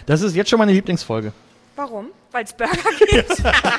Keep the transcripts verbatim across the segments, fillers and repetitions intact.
Das ist jetzt schon meine Lieblingsfolge. Warum? Weil es Burger gibt.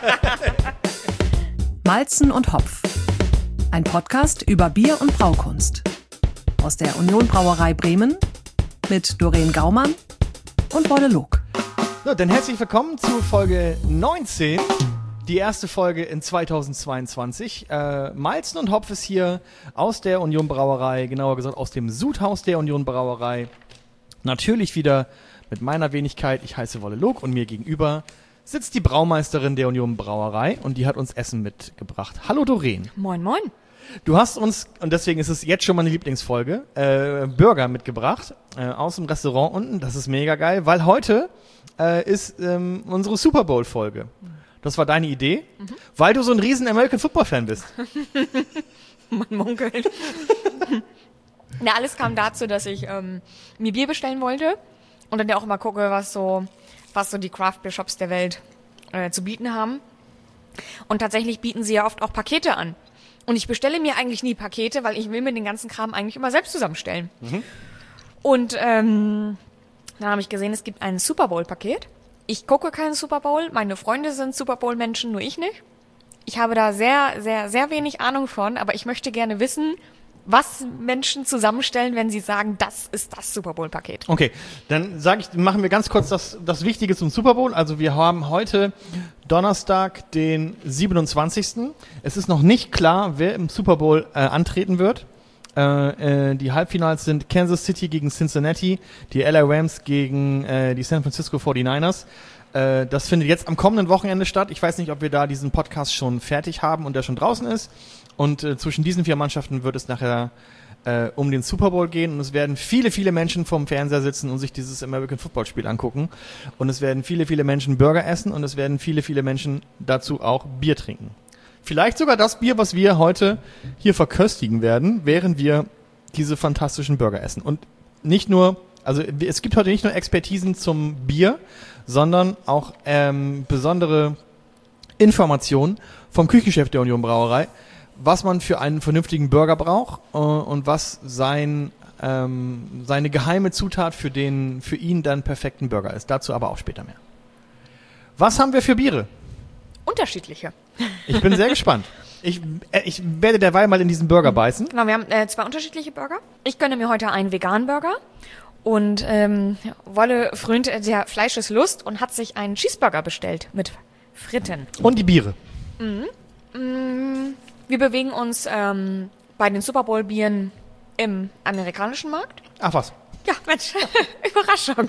Malzen und Hopf. Ein Podcast über Bier und Braukunst. Aus der Union Brauerei Bremen mit Doreen Gaumann und Wolle Log. So, dann herzlich willkommen zu Folge neunzehn. Die erste Folge in zweitausendzweiundzwanzig. Äh, Malzen und Hopf ist hier aus der Union Brauerei, genauer gesagt aus dem Sudhaus der Union Brauerei. Natürlich wieder mit meiner Wenigkeit. Ich heiße Wolle Log und mir gegenüber sitzt die Braumeisterin der Union Brauerei und die hat uns Essen mitgebracht. Hallo Doreen. Moin, moin. Du hast uns, und deswegen ist es jetzt schon meine Lieblingsfolge, äh, Burger mitgebracht äh, aus dem Restaurant unten. Das ist mega geil, weil heute äh, ist ähm, unsere Super Bowl-Folge. Das war deine Idee, mhm. weil du so ein riesen American Football-Fan bist. Man munkelt. Na, alles kam dazu, dass ich ähm, mir Bier bestellen wollte und dann ja auch immer gucke, was so, was so die Craft-Beer-Shops der Welt äh, zu bieten haben. Und tatsächlich bieten sie ja oft auch Pakete an. Und ich bestelle mir eigentlich nie Pakete, weil ich will mir den ganzen Kram eigentlich immer selbst zusammenstellen. Mhm. Und ähm, dann habe ich gesehen, es gibt ein Super Bowl-Paket. Ich gucke keinen Super Bowl. Meine Freunde sind Super Bowl-Menschen, nur ich nicht. Ich habe da sehr, sehr, sehr wenig Ahnung von, aber ich möchte gerne wissen, was Menschen zusammenstellen, wenn sie sagen, das ist das Super Bowl-Paket. Okay, dann sage ich, machen wir ganz kurz das, das Wichtige zum Super Bowl. Also wir haben heute Donnerstag, den siebenundzwanzigsten Es ist noch nicht klar, wer im Super Bowl äh, antreten wird. Äh, äh, die Halbfinals sind Kansas City gegen Cincinnati, die L A Rams gegen äh, die San Francisco forty-niners. Äh, das findet jetzt am kommenden Wochenende statt. Ich weiß nicht, ob wir da diesen Podcast schon fertig haben und der schon draußen ist. Und äh, zwischen diesen vier Mannschaften wird es nachher äh, um den Super Bowl gehen. Und es werden viele, viele Menschen vorm Fernseher sitzen und sich dieses American Football Spiel angucken. Und es werden viele, viele Menschen Burger essen und es werden viele, viele Menschen dazu auch Bier trinken. Vielleicht sogar das Bier, was wir heute hier verköstigen werden, während wir diese fantastischen Burger essen. Und nicht nur, also es gibt heute nicht nur Expertisen zum Bier, sondern auch ähm, besondere Informationen vom Küchenchef der Union Brauerei, was man für einen vernünftigen Burger braucht äh, und was sein ähm, seine geheime Zutat für den für ihn dann perfekten Burger ist. Dazu aber auch später mehr. Was haben wir für Biere? Unterschiedliche. Ich bin sehr gespannt. Ich, äh, ich werde derweil mal in diesen Burger beißen. Genau, wir haben äh, zwei unterschiedliche Burger. Ich gönne mir heute einen veganen Burger. Und ähm, Wolle frönt der Fleischeslust und hat sich einen Cheeseburger bestellt mit Fritten. Und die Biere. Mhm. Mhm. Wir bewegen uns ähm, bei den Super Bowl Bieren im amerikanischen Markt. Ach was. Ja, Mensch, Überraschung.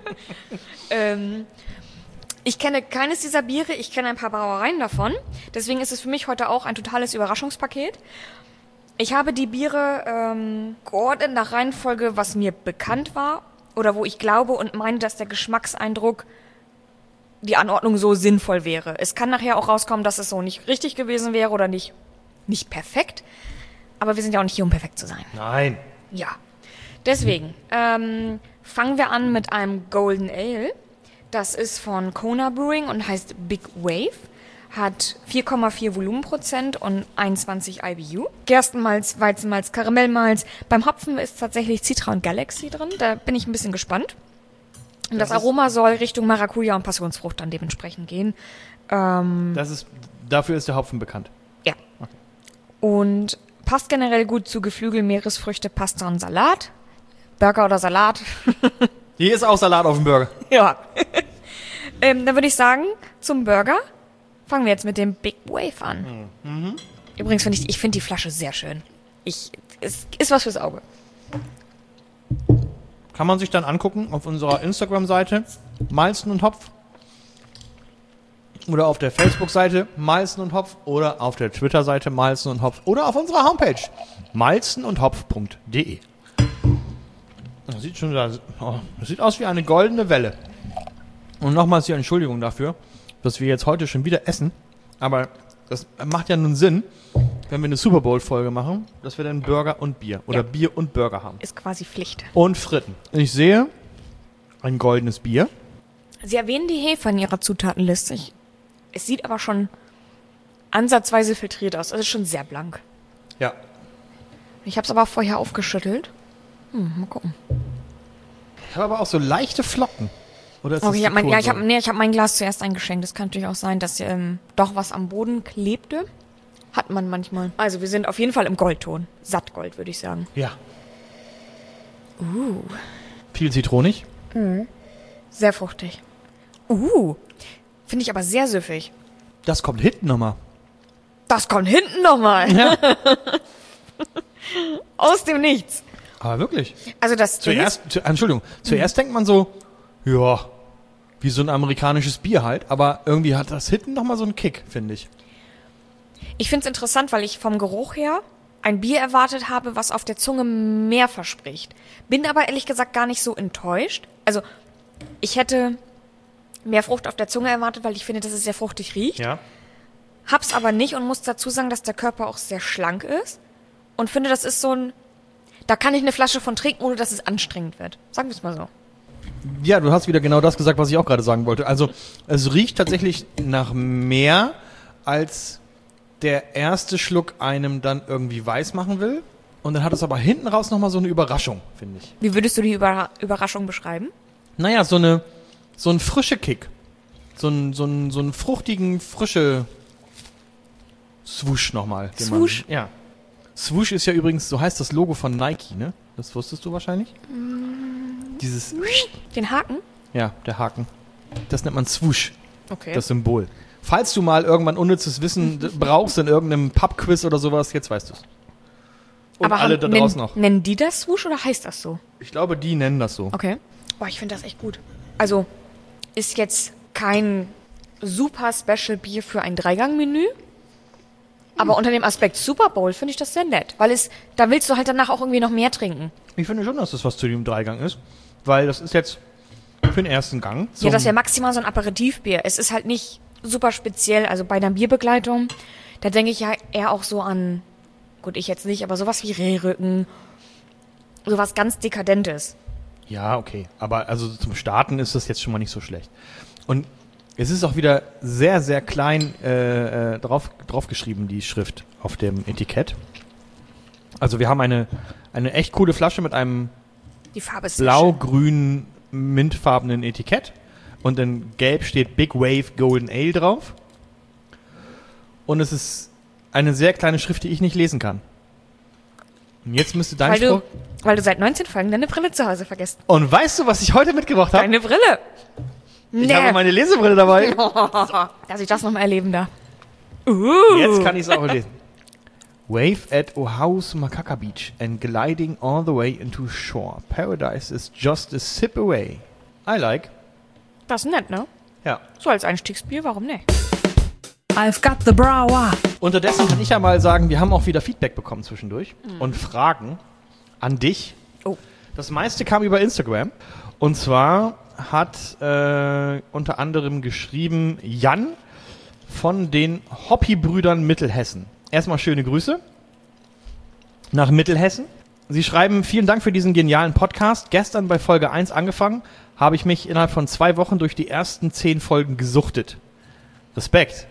ähm, ich kenne keines dieser Biere, ich kenne ein paar Brauereien davon. Deswegen ist es für mich heute auch ein totales Überraschungspaket. Ich habe die Biere ähm, geordnet nach Reihenfolge, was mir bekannt war oder wo ich glaube und meine, dass der Geschmackseindruck, die Anordnung so sinnvoll wäre. Es kann nachher auch rauskommen, dass es so nicht richtig gewesen wäre oder nicht, nicht perfekt. Aber wir sind ja auch nicht hier, um perfekt zu sein. Nein. Ja. Deswegen ähm, fangen wir an mit einem Golden Ale. Das ist von Kona Brewing und heißt Big Wave. Hat vier Komma vier Volumenprozent und einundzwanzig I B U. Gerstenmalz, Weizenmalz, Karamellmalz. Beim Hopfen ist tatsächlich Citra und Galaxy drin. Da bin ich ein bisschen gespannt. Und das, das Aroma soll Richtung Maracuja und Passionsfrucht dann dementsprechend gehen. Ähm, das ist, dafür ist der Hopfen bekannt. Ja. Okay. Und passt generell gut zu Geflügel, Meeresfrüchte, Pasta und Salat. Burger oder Salat. Hier ist auch Salat auf dem Burger. Ja. ähm, dann würde ich sagen, zum Burger fangen wir jetzt mit dem Big Wave an. Mhm. Übrigens finde ich, ich finde die Flasche sehr schön. Ich, es ist was fürs Auge. Kann man sich dann angucken auf unserer Instagram-Seite Malzen und Hopf oder auf der Facebook-Seite Malzen und Hopf oder auf der Twitter-Seite Malzen und Hopf oder auf unserer Homepage malzen und hopf punkt de. Das sieht schon da, oh, das sieht aus wie eine goldene Welle. Und nochmals hier Entschuldigung dafür, dass wir jetzt heute schon wieder essen, aber das macht ja nun Sinn, wenn wir eine Super Bowl-Folge machen, dass wir dann Burger und Bier oder ja. Bier und Burger haben. Ist quasi Pflicht. Und Fritten. Ich sehe ein goldenes Bier. Sie erwähnen die Hefe in Ihrer Zutatenliste. Ich, es sieht aber schon ansatzweise filtriert aus. Es ist schon sehr blank. Ja. Ich habe es aber vorher aufgeschüttelt. Hm, mal gucken. Ich habe aber auch so leichte Flocken. Oder ist Okay, das ich die habe mein, ja, ich hab, Kohlensäure? nee, ich hab mein Glas zuerst eingeschenkt. Das kann natürlich auch sein, dass ähm, doch was am Boden klebte. Hat man manchmal. Also wir sind auf jeden Fall im Goldton. Sattgold, würde ich sagen. Ja. Uh, Viel zitronig. sehr fruchtig. Uh, finde ich aber sehr süffig. Das kommt hinten nochmal. Das kommt hinten nochmal. Ja. Aus dem Nichts. Aber wirklich. Also das Zuerst, zu, Entschuldigung, zuerst denkt man so, ja, wie so ein amerikanisches Bier halt, aber irgendwie hat das hinten nochmal so einen Kick, finde ich. Ich finde es interessant, weil ich vom Geruch her ein Bier erwartet habe, was auf der Zunge mehr verspricht. Bin aber ehrlich gesagt gar nicht so enttäuscht. Also ich hätte mehr Frucht auf der Zunge erwartet, weil ich finde, dass es sehr fruchtig riecht. Ja. Hab's aber nicht und muss dazu sagen, dass der Körper auch sehr schlank ist. Und finde, das ist so ein... Da kann ich eine Flasche von trinken, ohne dass es anstrengend wird. Sagen wir es mal so. Ja, du hast wieder genau das gesagt, was ich auch gerade sagen wollte. Also es riecht tatsächlich nach mehr, als der erste Schluck einem dann irgendwie weiß machen will. Und dann hat es aber hinten raus nochmal so eine Überraschung, finde ich. Wie würdest du die Über- Überraschung beschreiben? Naja, so eine so ein frische Kick. So ein, so ein, so einen fruchtigen, frische Swoosh nochmal. den man- Swoosh? Ja. Swoosh ist ja übrigens, so heißt das Logo von Nike, ne? Das wusstest du wahrscheinlich? Dieses, Den Haken? ja, der Haken. Das nennt man Swoosh, Okay. das Symbol. Falls du mal irgendwann unnützes Wissen d- brauchst in irgendeinem Pub-Quiz oder sowas, jetzt weißt du es. Und aber alle haben- da nennen, draußen auch. Nennen die das Swoosh oder heißt das so? Ich glaube, die nennen das so. Okay. Boah, ich finde das echt gut. Also, ist jetzt kein super Special Bier für ein Dreigang-Menü. Aber unter dem Aspekt Super Bowl finde ich das sehr nett. Weil es, da willst du halt danach auch irgendwie noch mehr trinken. Ich finde schon, dass das was zu dem Dreigang ist. Weil das ist jetzt für den ersten Gang. Ja, das zum- wäre maximal so ein Aperitivbier. Es ist halt nicht super speziell. Also bei einer Bierbegleitung, da denke ich ja eher auch so an, gut, ich jetzt nicht, aber sowas wie Rehrücken. Sowas ganz Dekadentes. Ja, okay. Aber also zum Starten ist das jetzt schon mal nicht so schlecht. Und es ist auch wieder sehr, sehr klein äh, äh, drauf, drauf geschrieben, die Schrift auf dem Etikett. Also wir haben eine, eine echt coole Flasche mit einem Die Farbe ist sehr schön. blau-grünen, mintfarbenen Etikett. Und in gelb steht Big Wave Golden Ale drauf. Und es ist eine sehr kleine Schrift, die ich nicht lesen kann. Und jetzt müsste dein Weil Spruch... du, weil du seit neunzehn Folgen deine Brille zu Hause vergisst. Und weißt du, was ich heute mitgebracht habe? Deine Brille. Ich habe meine Lesebrille dabei. Dass ich das noch mal erleben darf. Jetzt kann ich es auch lesen. Wave at Oahu's Makaka Beach and gliding all the way into shore. Paradise is just a sip away. I like. Das ist nett, ne? Ja. So als Einstiegsbier, warum nicht? I've got the brower. Unterdessen kann ich ja mal sagen, wir haben auch wieder Feedback bekommen zwischendurch und Fragen an dich. Oh. Das meiste kam über Instagram. Und zwar hat äh, unter anderem geschrieben Jan von den Hoppy-Brüdern Mittelhessen. Erstmal schöne Grüße nach Mittelhessen. Sie schreiben, vielen Dank für diesen genialen Podcast. Gestern bei Folge eins angefangen, habe ich mich innerhalb von zwei Wochen durch die ersten zehn Folgen gesuchtet. Respekt.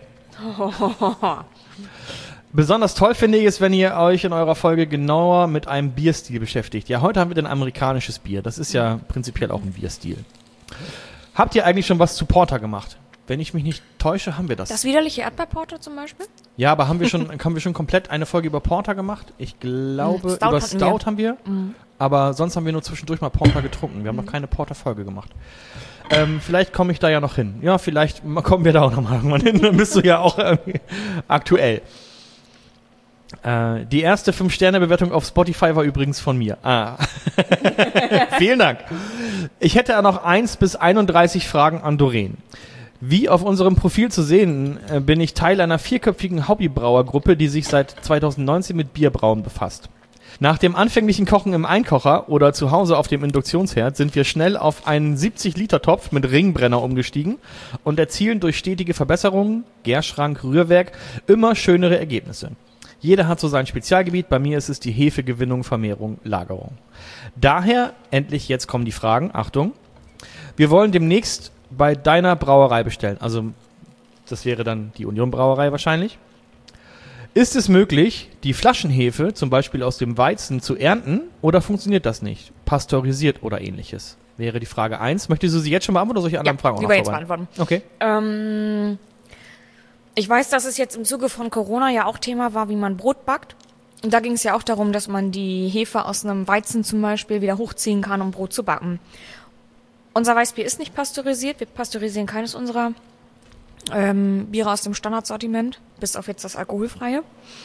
Besonders toll finde ich es, wenn ihr euch in eurer Folge genauer mit einem Bierstil beschäftigt. Ja, heute haben wir ein amerikanisches Bier. Das ist ja prinzipiell auch ein Bierstil. Habt ihr eigentlich schon was zu Porter gemacht? Wenn ich mich nicht täusche, haben wir das. Das widerliche Erdbeerporter zum Beispiel? Ja, aber haben wir schon haben wir schon komplett eine Folge über Porter gemacht? Ich glaube, Stout über hatten Stout wir. haben wir. Aber sonst haben wir nur zwischendurch mal Porter getrunken. Wir haben noch keine Porter-Folge gemacht. Ähm, vielleicht komme ich da ja noch hin. Ja, vielleicht mal kommen wir da auch noch mal irgendwann hin. Dann bist du ja auch irgendwie aktuell. Äh, die erste fünf Sterne Bewertung auf Spotify war übrigens von mir. Ah. Vielen Dank. Ich hätte ja noch eins bis einunddreißig Fragen an Doreen. Wie auf unserem Profil zu sehen, äh, bin ich Teil einer vierköpfigen Hobbybrauergruppe, die sich seit zweitausendneunzehn mit Bierbrauen befasst. Nach dem anfänglichen Kochen im Einkocher oder zu Hause auf dem Induktionsherd sind wir schnell auf einen siebzig Liter Topf mit Ringbrenner umgestiegen und erzielen durch stetige Verbesserungen, Gärschrank, Rührwerk, immer schönere Ergebnisse. Jeder hat so sein Spezialgebiet, bei mir ist es die Hefegewinnung, Vermehrung, Lagerung. Daher, endlich jetzt kommen die Fragen, Achtung, wir wollen demnächst bei deiner Brauerei bestellen, also das wäre dann die Union Brauerei wahrscheinlich. Ist es möglich, die Flaschenhefe zum Beispiel aus dem Weizen zu ernten oder funktioniert das nicht? Pasteurisiert oder ähnliches? wäre die Frage eins. Möchtest du sie jetzt schon beantworten oder solche anderen Ja, Fragen auch lieber noch jetzt vorbereiten? beantworten. Okay. Ähm, ich weiß, dass es jetzt im Zuge von Corona ja auch Thema war, wie man Brot backt. Und da ging es ja auch darum, dass man die Hefe aus einem Weizen zum Beispiel wieder hochziehen kann, um Brot zu backen. Unser Weißbier ist nicht pasteurisiert. Wir pasteurisieren keines unserer ähm, Biere aus dem Standardsortiment, bis auf jetzt das alkoholfreie.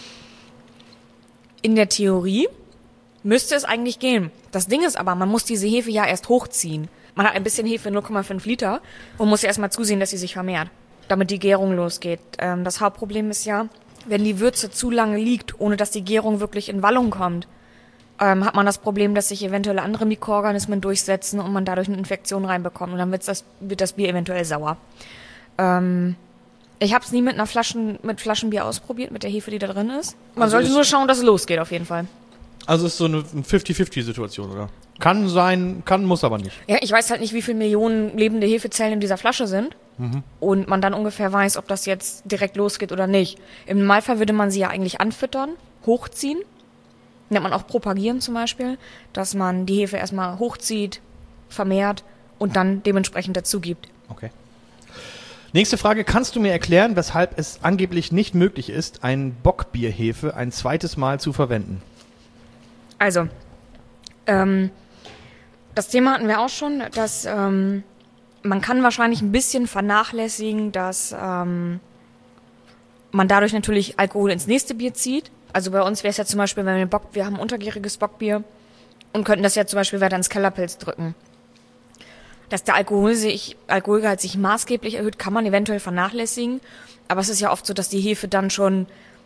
In der Theorie müsste es eigentlich gehen. Das Ding ist aber, man muss diese Hefe ja erst hochziehen. Man hat ein bisschen Hefe, null Komma fünf Liter, und muss ja erstmal zusehen, dass sie sich vermehrt, damit die Gärung losgeht. Ähm, das Hauptproblem ist ja, wenn die Würze zu lange liegt, ohne dass die Gärung wirklich in Wallung kommt, ähm, hat man das Problem, dass sich eventuell andere Mikroorganismen durchsetzen und man dadurch eine Infektion reinbekommt. Und dann wird's das, wird das Bier eventuell sauer. Ähm, ich habe es nie mit einer Flaschen, mit Flaschenbier ausprobiert, mit der Hefe, die da drin ist. Man Also sollte ist- nur schauen, dass es losgeht, auf jeden Fall. Also ist so eine fünfzig fünfzig Situation, oder? Kann sein, kann, muss aber nicht. Ja, ich weiß halt nicht, wie viele Millionen lebende Hefezellen in dieser Flasche sind. Und man dann ungefähr weiß, ob das jetzt direkt losgeht oder nicht. Im Normalfall würde man sie ja eigentlich anfüttern, hochziehen. Nennt man auch propagieren zum Beispiel, dass man die Hefe erstmal hochzieht, vermehrt und dann dementsprechend dazu gibt. Okay. Nächste Frage. Kannst du mir erklären, weshalb es angeblich nicht möglich ist, ein Bockbierhefe ein zweites Mal zu verwenden? Also, ähm, das Thema hatten wir auch schon, dass ähm, man kann wahrscheinlich ein bisschen vernachlässigen, dass ähm, man dadurch natürlich Alkohol ins nächste Bier zieht. Also bei uns wäre es ja zum Beispiel, wenn wir Bock, wir haben ein untergäriges Bockbier und könnten das ja zum Beispiel weiter ins Kellerpilz drücken. Dass der Alkohol sich, Alkoholgehalt sich maßgeblich erhöht, kann man eventuell vernachlässigen. Aber es ist ja oft so, dass die Hefe dann schon,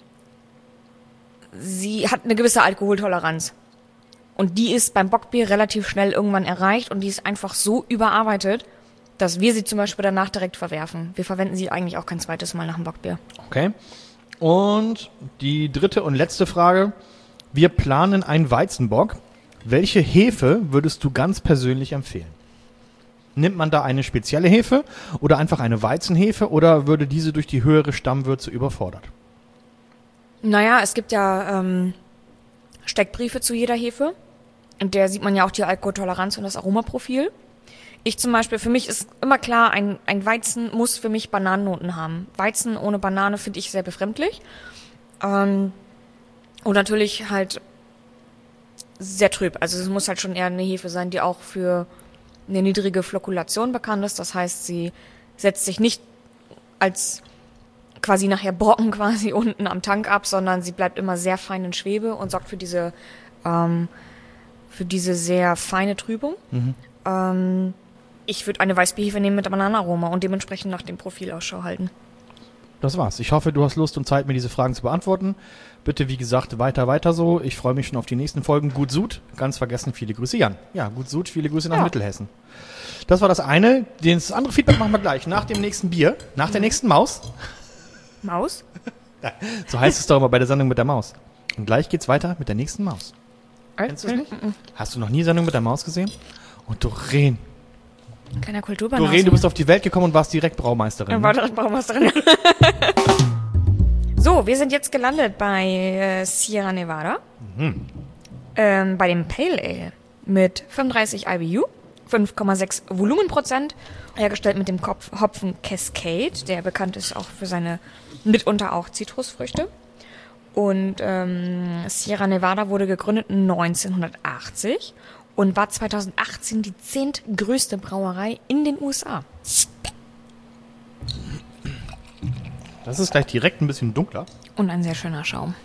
sie hat eine gewisse Alkoholtoleranz. Und die ist beim Bockbier relativ schnell irgendwann erreicht und die ist einfach so überarbeitet, dass wir sie zum Beispiel danach direkt verwerfen. Wir verwenden sie eigentlich auch kein zweites Mal nach dem Bockbier. Okay. Und die dritte und letzte Frage. Wir planen einen Weizenbock. Welche Hefe würdest du ganz persönlich empfehlen? Nimmt man da eine spezielle Hefe oder einfach eine Weizenhefe oder würde diese durch die höhere Stammwürze überfordert? Naja, es gibt ja ähm, Steckbriefe zu jeder Hefe. Und der sieht man ja auch die Alkoholtoleranz und das Aromaprofil. Ich zum Beispiel, für mich ist immer klar, ein, ein Weizen muss für mich Bananennoten haben. Weizen ohne Banane finde ich sehr befremdlich. Ähm, und natürlich halt sehr trüb. Also es muss halt schon eher eine Hefe sein, die auch für eine niedrige Flokkulation bekannt ist. Das heißt, sie setzt sich nicht als quasi nachher Brocken quasi unten am Tank ab, sondern sie bleibt immer sehr fein in Schwebe und sorgt für diese, ähm, für diese sehr feine Trübung. Mhm. Ähm, ich würde eine Weißbierhefe nehmen mit Bananenaroma und dementsprechend nach dem Profil Ausschau halten. Das war's. Ich hoffe, du hast Lust und Zeit, mir diese Fragen zu beantworten. Bitte, wie gesagt, weiter, weiter so. Ich freue mich schon auf die nächsten Folgen. Gut Sud. Ganz vergessen, viele Grüße, Jan. Ja, Gut Sud, viele Grüße nach Ja. Mittelhessen. Das war das eine. Das andere Feedback machen wir gleich. Nach dem nächsten Bier. Nach der nächsten Maus. Maus? So heißt es doch immer bei der Sendung mit der Maus. Und gleich geht's weiter mit der nächsten Maus. Kennst du es nicht? Hast du noch nie Sendung mit der Maus gesehen? Und Doreen. Kleiner Kulturbanause. Doreen, du bist auf die Welt gekommen und warst direkt Braumeisterin. Dann Ne? war das Baumeisterin. So, wir sind jetzt gelandet bei äh, Sierra Nevada. Ähm, bei dem Pale Ale mit fünfunddreißig I B U, fünf Komma sechs Volumenprozent, hergestellt mit dem Kopf Hopfen Cascade, der bekannt ist auch für seine mitunter auch Zitrusfrüchte. Und ähm, Sierra Nevada wurde gegründet neunzehnhundertachtzig und war zweitausendachtzehn die zehntgrößte Brauerei in den U S A. Das ist gleich direkt ein bisschen dunkler. Und ein sehr schöner Schaum.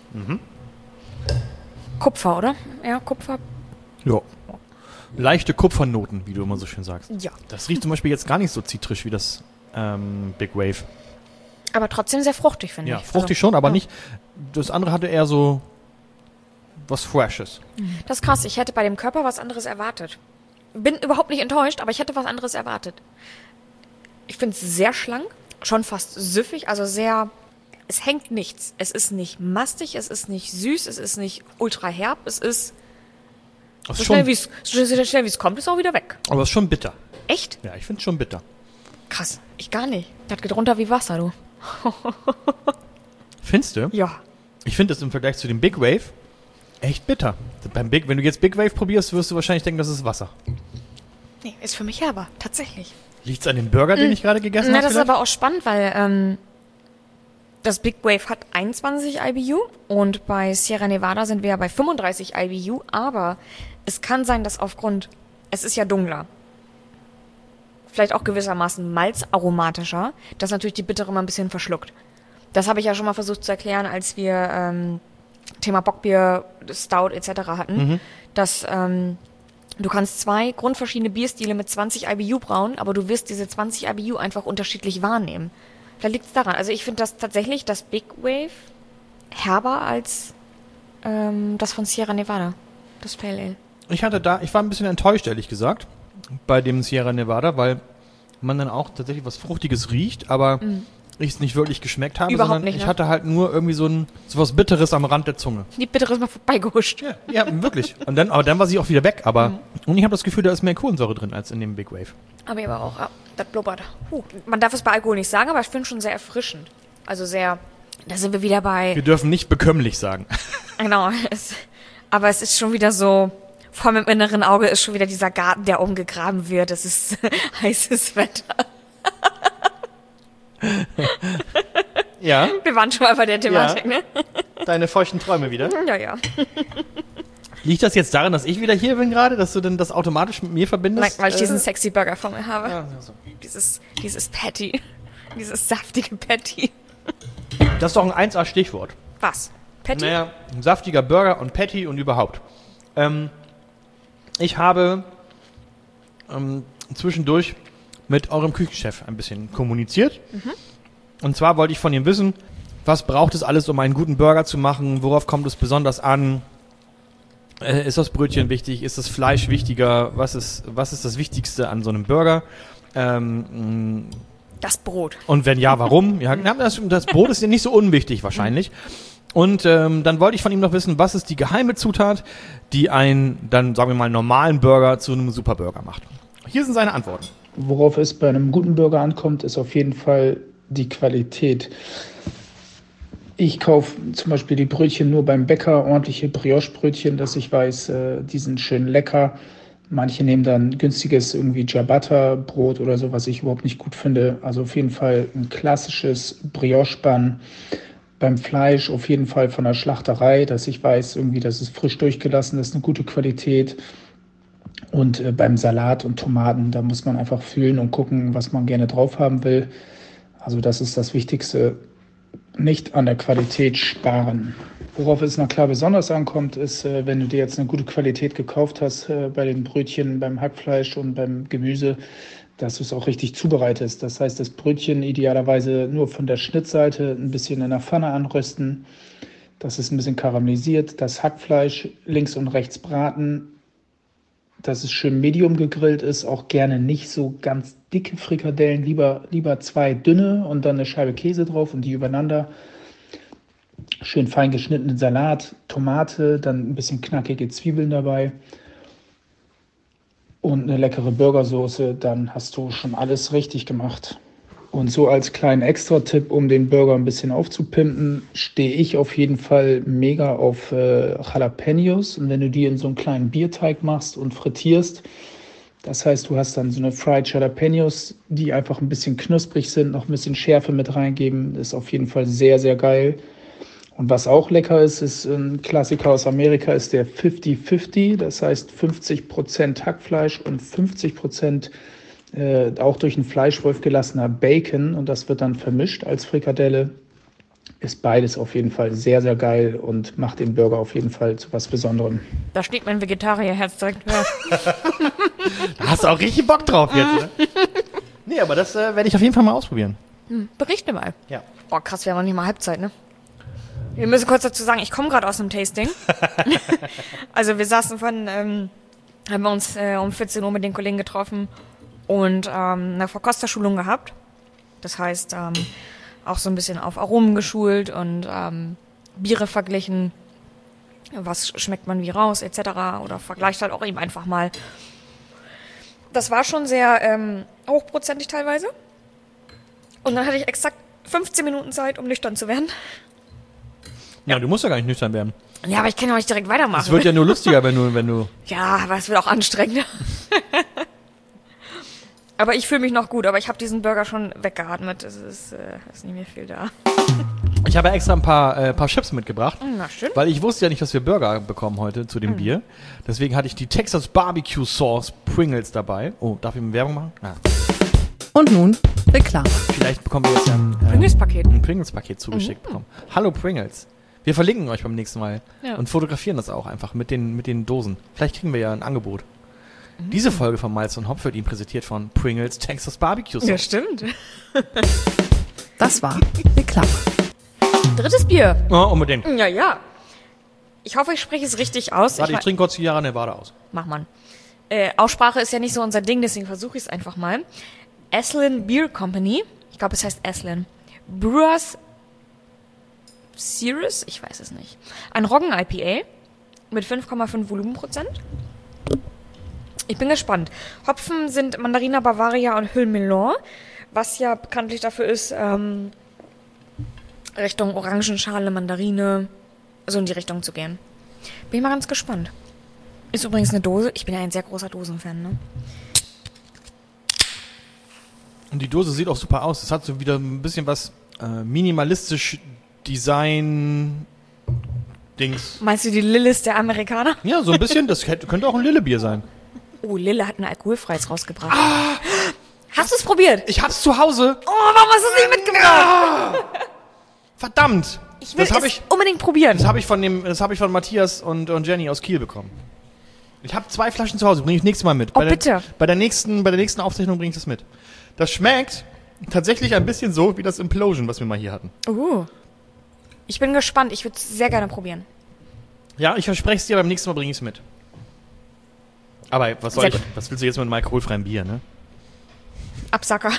Kupfer, oder? Ja, Kupfer. Ja. Leichte Kupfernoten, wie du immer so schön sagst. Ja. Das riecht zum Beispiel jetzt gar nicht so zitrisch wie das ähm, Big Wave. Aber trotzdem sehr fruchtig, finde Ja, ich. fruchtig Also, schon, aber ja. nicht. Das andere hatte eher so was Freshes. Das ist krass. Ich hätte bei dem Körper was anderes erwartet. Bin überhaupt nicht enttäuscht, aber ich hätte was anderes erwartet. Ich finde es sehr schlank, schon fast süffig, also sehr. Es hängt nichts. Es ist nicht mastig, es ist nicht süß, es ist nicht ultra herb, es ist Das so ist schnell schon, wie es so schnell wie es kommt, ist auch wieder weg. aber es ist schon bitter. Echt? Ja, ich finde es schon bitter. Krass. Ich gar nicht. Das geht runter wie Wasser, du. Findest du? Ja. Ich finde es im Vergleich zu dem Big Wave echt bitter. Beim Big, wenn du jetzt Big Wave probierst, wirst du wahrscheinlich denken, das ist Wasser. Nee, ist für mich herber, tatsächlich. Liegt's an dem Burger, den ich gerade gegessen Na, habe? das ist aber auch spannend, weil ähm, das Big Wave hat einundzwanzig I B U und bei Sierra Nevada sind wir ja bei fünfunddreißig I B U, aber es kann sein, dass aufgrund, es ist ja dunkler, vielleicht auch gewissermaßen malzaromatischer, das natürlich die Bittere mal ein bisschen verschluckt. Das habe ich ja schon mal versucht zu erklären, als wir ähm, Thema Bockbier, Stout et cetera hatten, mhm. dass ähm, du kannst zwei grundverschiedene Bierstile mit zwanzig I B U brauen, aber du wirst diese zwanzig I B U einfach unterschiedlich wahrnehmen. Da liegt es daran. Also ich finde das tatsächlich, das Big Wave, herber als ähm, das von Sierra Nevada, das Pale Ale. Ich hatte da, ich war ein bisschen enttäuscht, ehrlich gesagt, bei dem Sierra Nevada, weil man dann auch tatsächlich was Fruchtiges riecht, aber mhm. ich es nicht wirklich geschmeckt habe, Überhaupt sondern nicht, ne? ich hatte halt nur irgendwie so ein so was Bitteres am Rand der Zunge. Die Bittere ist mal vorbeigehuscht. Ja, ja, wirklich. Und dann, aber dann war sie auch wieder weg, aber mhm. und ich habe das Gefühl, da ist mehr Kohlensäure drin als in dem Big Wave. Aber aber auch, ja, das blubbert. Huh. Man darf es bei Alkohol nicht sagen, aber ich finde es schon sehr erfrischend. Also sehr, da sind wir wieder bei... Wir dürfen nicht bekömmlich sagen. Genau, es, aber es ist schon wieder so, vor meinem inneren Auge ist schon wieder dieser Garten, der umgegraben wird. Es ist heißes Wetter. Ja. Wir waren schon mal bei der Thematik, ja. ne? Deine feuchten Träume wieder. Ja, ja. Liegt das jetzt daran, dass ich wieder hier bin gerade, dass du denn das automatisch mit mir verbindest? Nein, weil ich äh, diesen sexy Burger vor mir habe. Ja, so. Dieses, dieses Patty. Dieses saftige Patty. Das ist doch ein eins A Stichwort. Was? Patty? Naja, ein saftiger Burger und Patty und überhaupt. Ähm, ich habe ähm, zwischendurch mit eurem Küchenchef ein bisschen kommuniziert. Mhm. Und zwar wollte ich von ihm wissen, was braucht es alles, um einen guten Burger zu machen? Worauf kommt es besonders an? Äh, ist das Brötchen wichtig? Ist das Fleisch wichtiger? Was ist, was ist das Wichtigste an so einem Burger? Ähm, das Brot. Und wenn ja, warum? Ja, das, das Brot ist ja nicht so unwichtig wahrscheinlich. Und ähm, dann wollte ich von ihm noch wissen, was ist die geheime Zutat, die einen, dann sagen wir mal, normalen Burger zu einem Superburger macht. Hier sind seine Antworten. Worauf es bei einem guten Burger ankommt, ist auf jeden Fall die Qualität. Ich kaufe zum Beispiel die Brötchen nur beim Bäcker, ordentliche Brioche-Brötchen, dass ich weiß, äh, die sind schön lecker. Manche nehmen dann günstiges irgendwie Ciabatta-Brot oder so, was ich überhaupt nicht gut finde. Also auf jeden Fall ein klassisches Brioche-Bun. Beim Fleisch auf jeden Fall von der Schlachterei, dass ich weiß, irgendwie, das ist frisch durchgelassen, das ist eine gute Qualität. Und äh, beim Salat und Tomaten, da muss man einfach fühlen und gucken, was man gerne drauf haben will. Also das ist das Wichtigste, nicht an der Qualität sparen. Worauf es noch klar besonders ankommt, ist, äh, wenn du dir jetzt eine gute Qualität gekauft hast äh, bei den Brötchen, beim Hackfleisch und beim Gemüse, dass du es auch richtig zubereitest. Das heißt, das Brötchen idealerweise nur von der Schnittseite ein bisschen in der Pfanne anrösten, dass es ein bisschen karamellisiert, das Hackfleisch links und rechts braten, dass es schön medium gegrillt ist, auch gerne nicht so ganz dicke Frikadellen, lieber, lieber zwei dünne und dann eine Scheibe Käse drauf und die übereinander. Schön fein geschnittenen Salat, Tomate, dann ein bisschen knackige Zwiebeln dabei und eine leckere Burgersoße, dann hast du schon alles richtig gemacht. Und so als kleinen Extra-Tipp, um den Burger ein bisschen aufzupimpen, stehe ich auf jeden Fall mega auf äh, Jalapenos. Und wenn du die in so einen kleinen Bierteig machst und frittierst, das heißt, du hast dann so eine Fried Jalapenos, die einfach ein bisschen knusprig sind, noch ein bisschen Schärfe mit reingeben. Das ist auf jeden Fall sehr, sehr geil. Und was auch lecker ist, ist ein Klassiker aus Amerika, ist der fifty fifty. Das heißt fünfzig Prozent Hackfleisch und fünfzig Prozent Äh, auch durch einen Fleischwolf gelassener Bacon und das wird dann vermischt als Frikadelle. Ist beides auf jeden Fall sehr, sehr geil und macht den Burger auf jeden Fall zu was Besonderem. Da steht mein Vegetarierherz direkt höher. Da hast du auch richtig Bock drauf jetzt, ne? Nee, aber das äh, werde ich auf jeden Fall mal ausprobieren. Hm, berichte mal. Ja. Boah, krass, wir haben noch nicht mal Halbzeit, ne? Wir müssen kurz dazu sagen, ich komme gerade aus einem Tasting. Also wir saßen von, ähm, haben wir uns äh, um vierzehn Uhr mit den Kollegen getroffen und ähm, eine Verkosterschulung gehabt. Das heißt, ähm, auch so ein bisschen auf Aromen geschult und ähm, Biere verglichen. Was schmeckt man wie raus, et cetera. Oder vergleicht halt auch eben einfach mal. Das war schon sehr ähm, hochprozentig teilweise. Und dann hatte ich exakt fünfzehn Minuten Zeit, um nüchtern zu werden. Ja, du musst ja gar nicht nüchtern werden. Ja, aber ich kann ja auch nicht direkt weitermachen. Es wird ja nur lustiger, wenn du, wenn du... Ja, aber es wird auch anstrengender. Aber ich fühle mich noch gut, aber ich habe diesen Burger schon weggeatmet. Es ist, äh, ist nicht mehr viel da. Ich habe extra ein paar, äh, paar Chips mitgebracht, Na schön. weil ich wusste ja nicht, dass wir Burger bekommen heute zu dem Mhm. Bier. Deswegen hatte ich die Texas Barbecue Sauce Pringles dabei. Oh, darf ich mir Werbung machen? Ja. Und nun Reklame. Vielleicht bekommen wir jetzt ja ein, ähm, Pringles-Paket. ein Pringles-Paket zugeschickt bekommen. Hallo Pringles. Wir verlinken euch beim nächsten Mal Ja. und fotografieren das auch einfach mit den, mit den Dosen. Vielleicht kriegen wir ja ein Angebot. Diese Folge von Malz und Hopf wird Ihnen präsentiert von Pringles Texas Barbecue Sauce. Ja, stimmt. Das war Reklame. Drittes Bier. Oh, unbedingt. Ja, ja. Ich hoffe, ich spreche es richtig aus. Warte, ich Ich trinke kurz die Sierra Nevada aus. Mach man. Äh, Aussprache ist ja nicht so unser Ding, deswegen versuche ich es einfach mal. Aslan Beer Company. Ich glaube, es heißt Aslan. Brewers Series? Ich weiß es nicht. Ein Roggen-I P A mit fünf Komma fünf Volumenprozent. Ich bin gespannt. Hopfen sind Mandarina Bavaria und Hüllmelon, was ja bekanntlich dafür ist, ähm, Richtung Orangenschale, Mandarine, so in die Richtung zu gehen. Bin ich mal ganz gespannt. Ist übrigens eine Dose. Ich bin ja ein sehr großer Dosenfan, ne? Und die Dose sieht auch super aus. Es hat so wieder ein bisschen was äh, minimalistisch Design Dings. Meinst du die Lillis der Amerikaner? Ja, so ein bisschen. Das hätte, könnte auch ein Lillebier sein. Oh, Lille hat ein alkoholfreies rausgebracht. Ah, hast du es probiert? Ich hab's zu Hause. Oh, warum hast du es nicht mitgebracht? Verdammt. Ich will das habe es ich, unbedingt probieren. das hab ich von dem, das habe ich von Matthias und, und Jenny aus Kiel bekommen. Ich habe zwei Flaschen zu Hause. Bringe ich nächstes Mal mit. Oh, bei der, bitte. Bei der nächsten, bei der nächsten Aufzeichnung bringe ich das mit. Das schmeckt tatsächlich ein bisschen so wie das Implosion, was wir mal hier hatten. Uh. Ich bin gespannt. Ich würde es sehr gerne probieren. Ja, ich verspreche es dir, beim nächsten Mal bringe ich es mit. Aber was soll Sehr ich, gut. was willst du jetzt mit einem alkoholfreien Bier, ne? Absacker.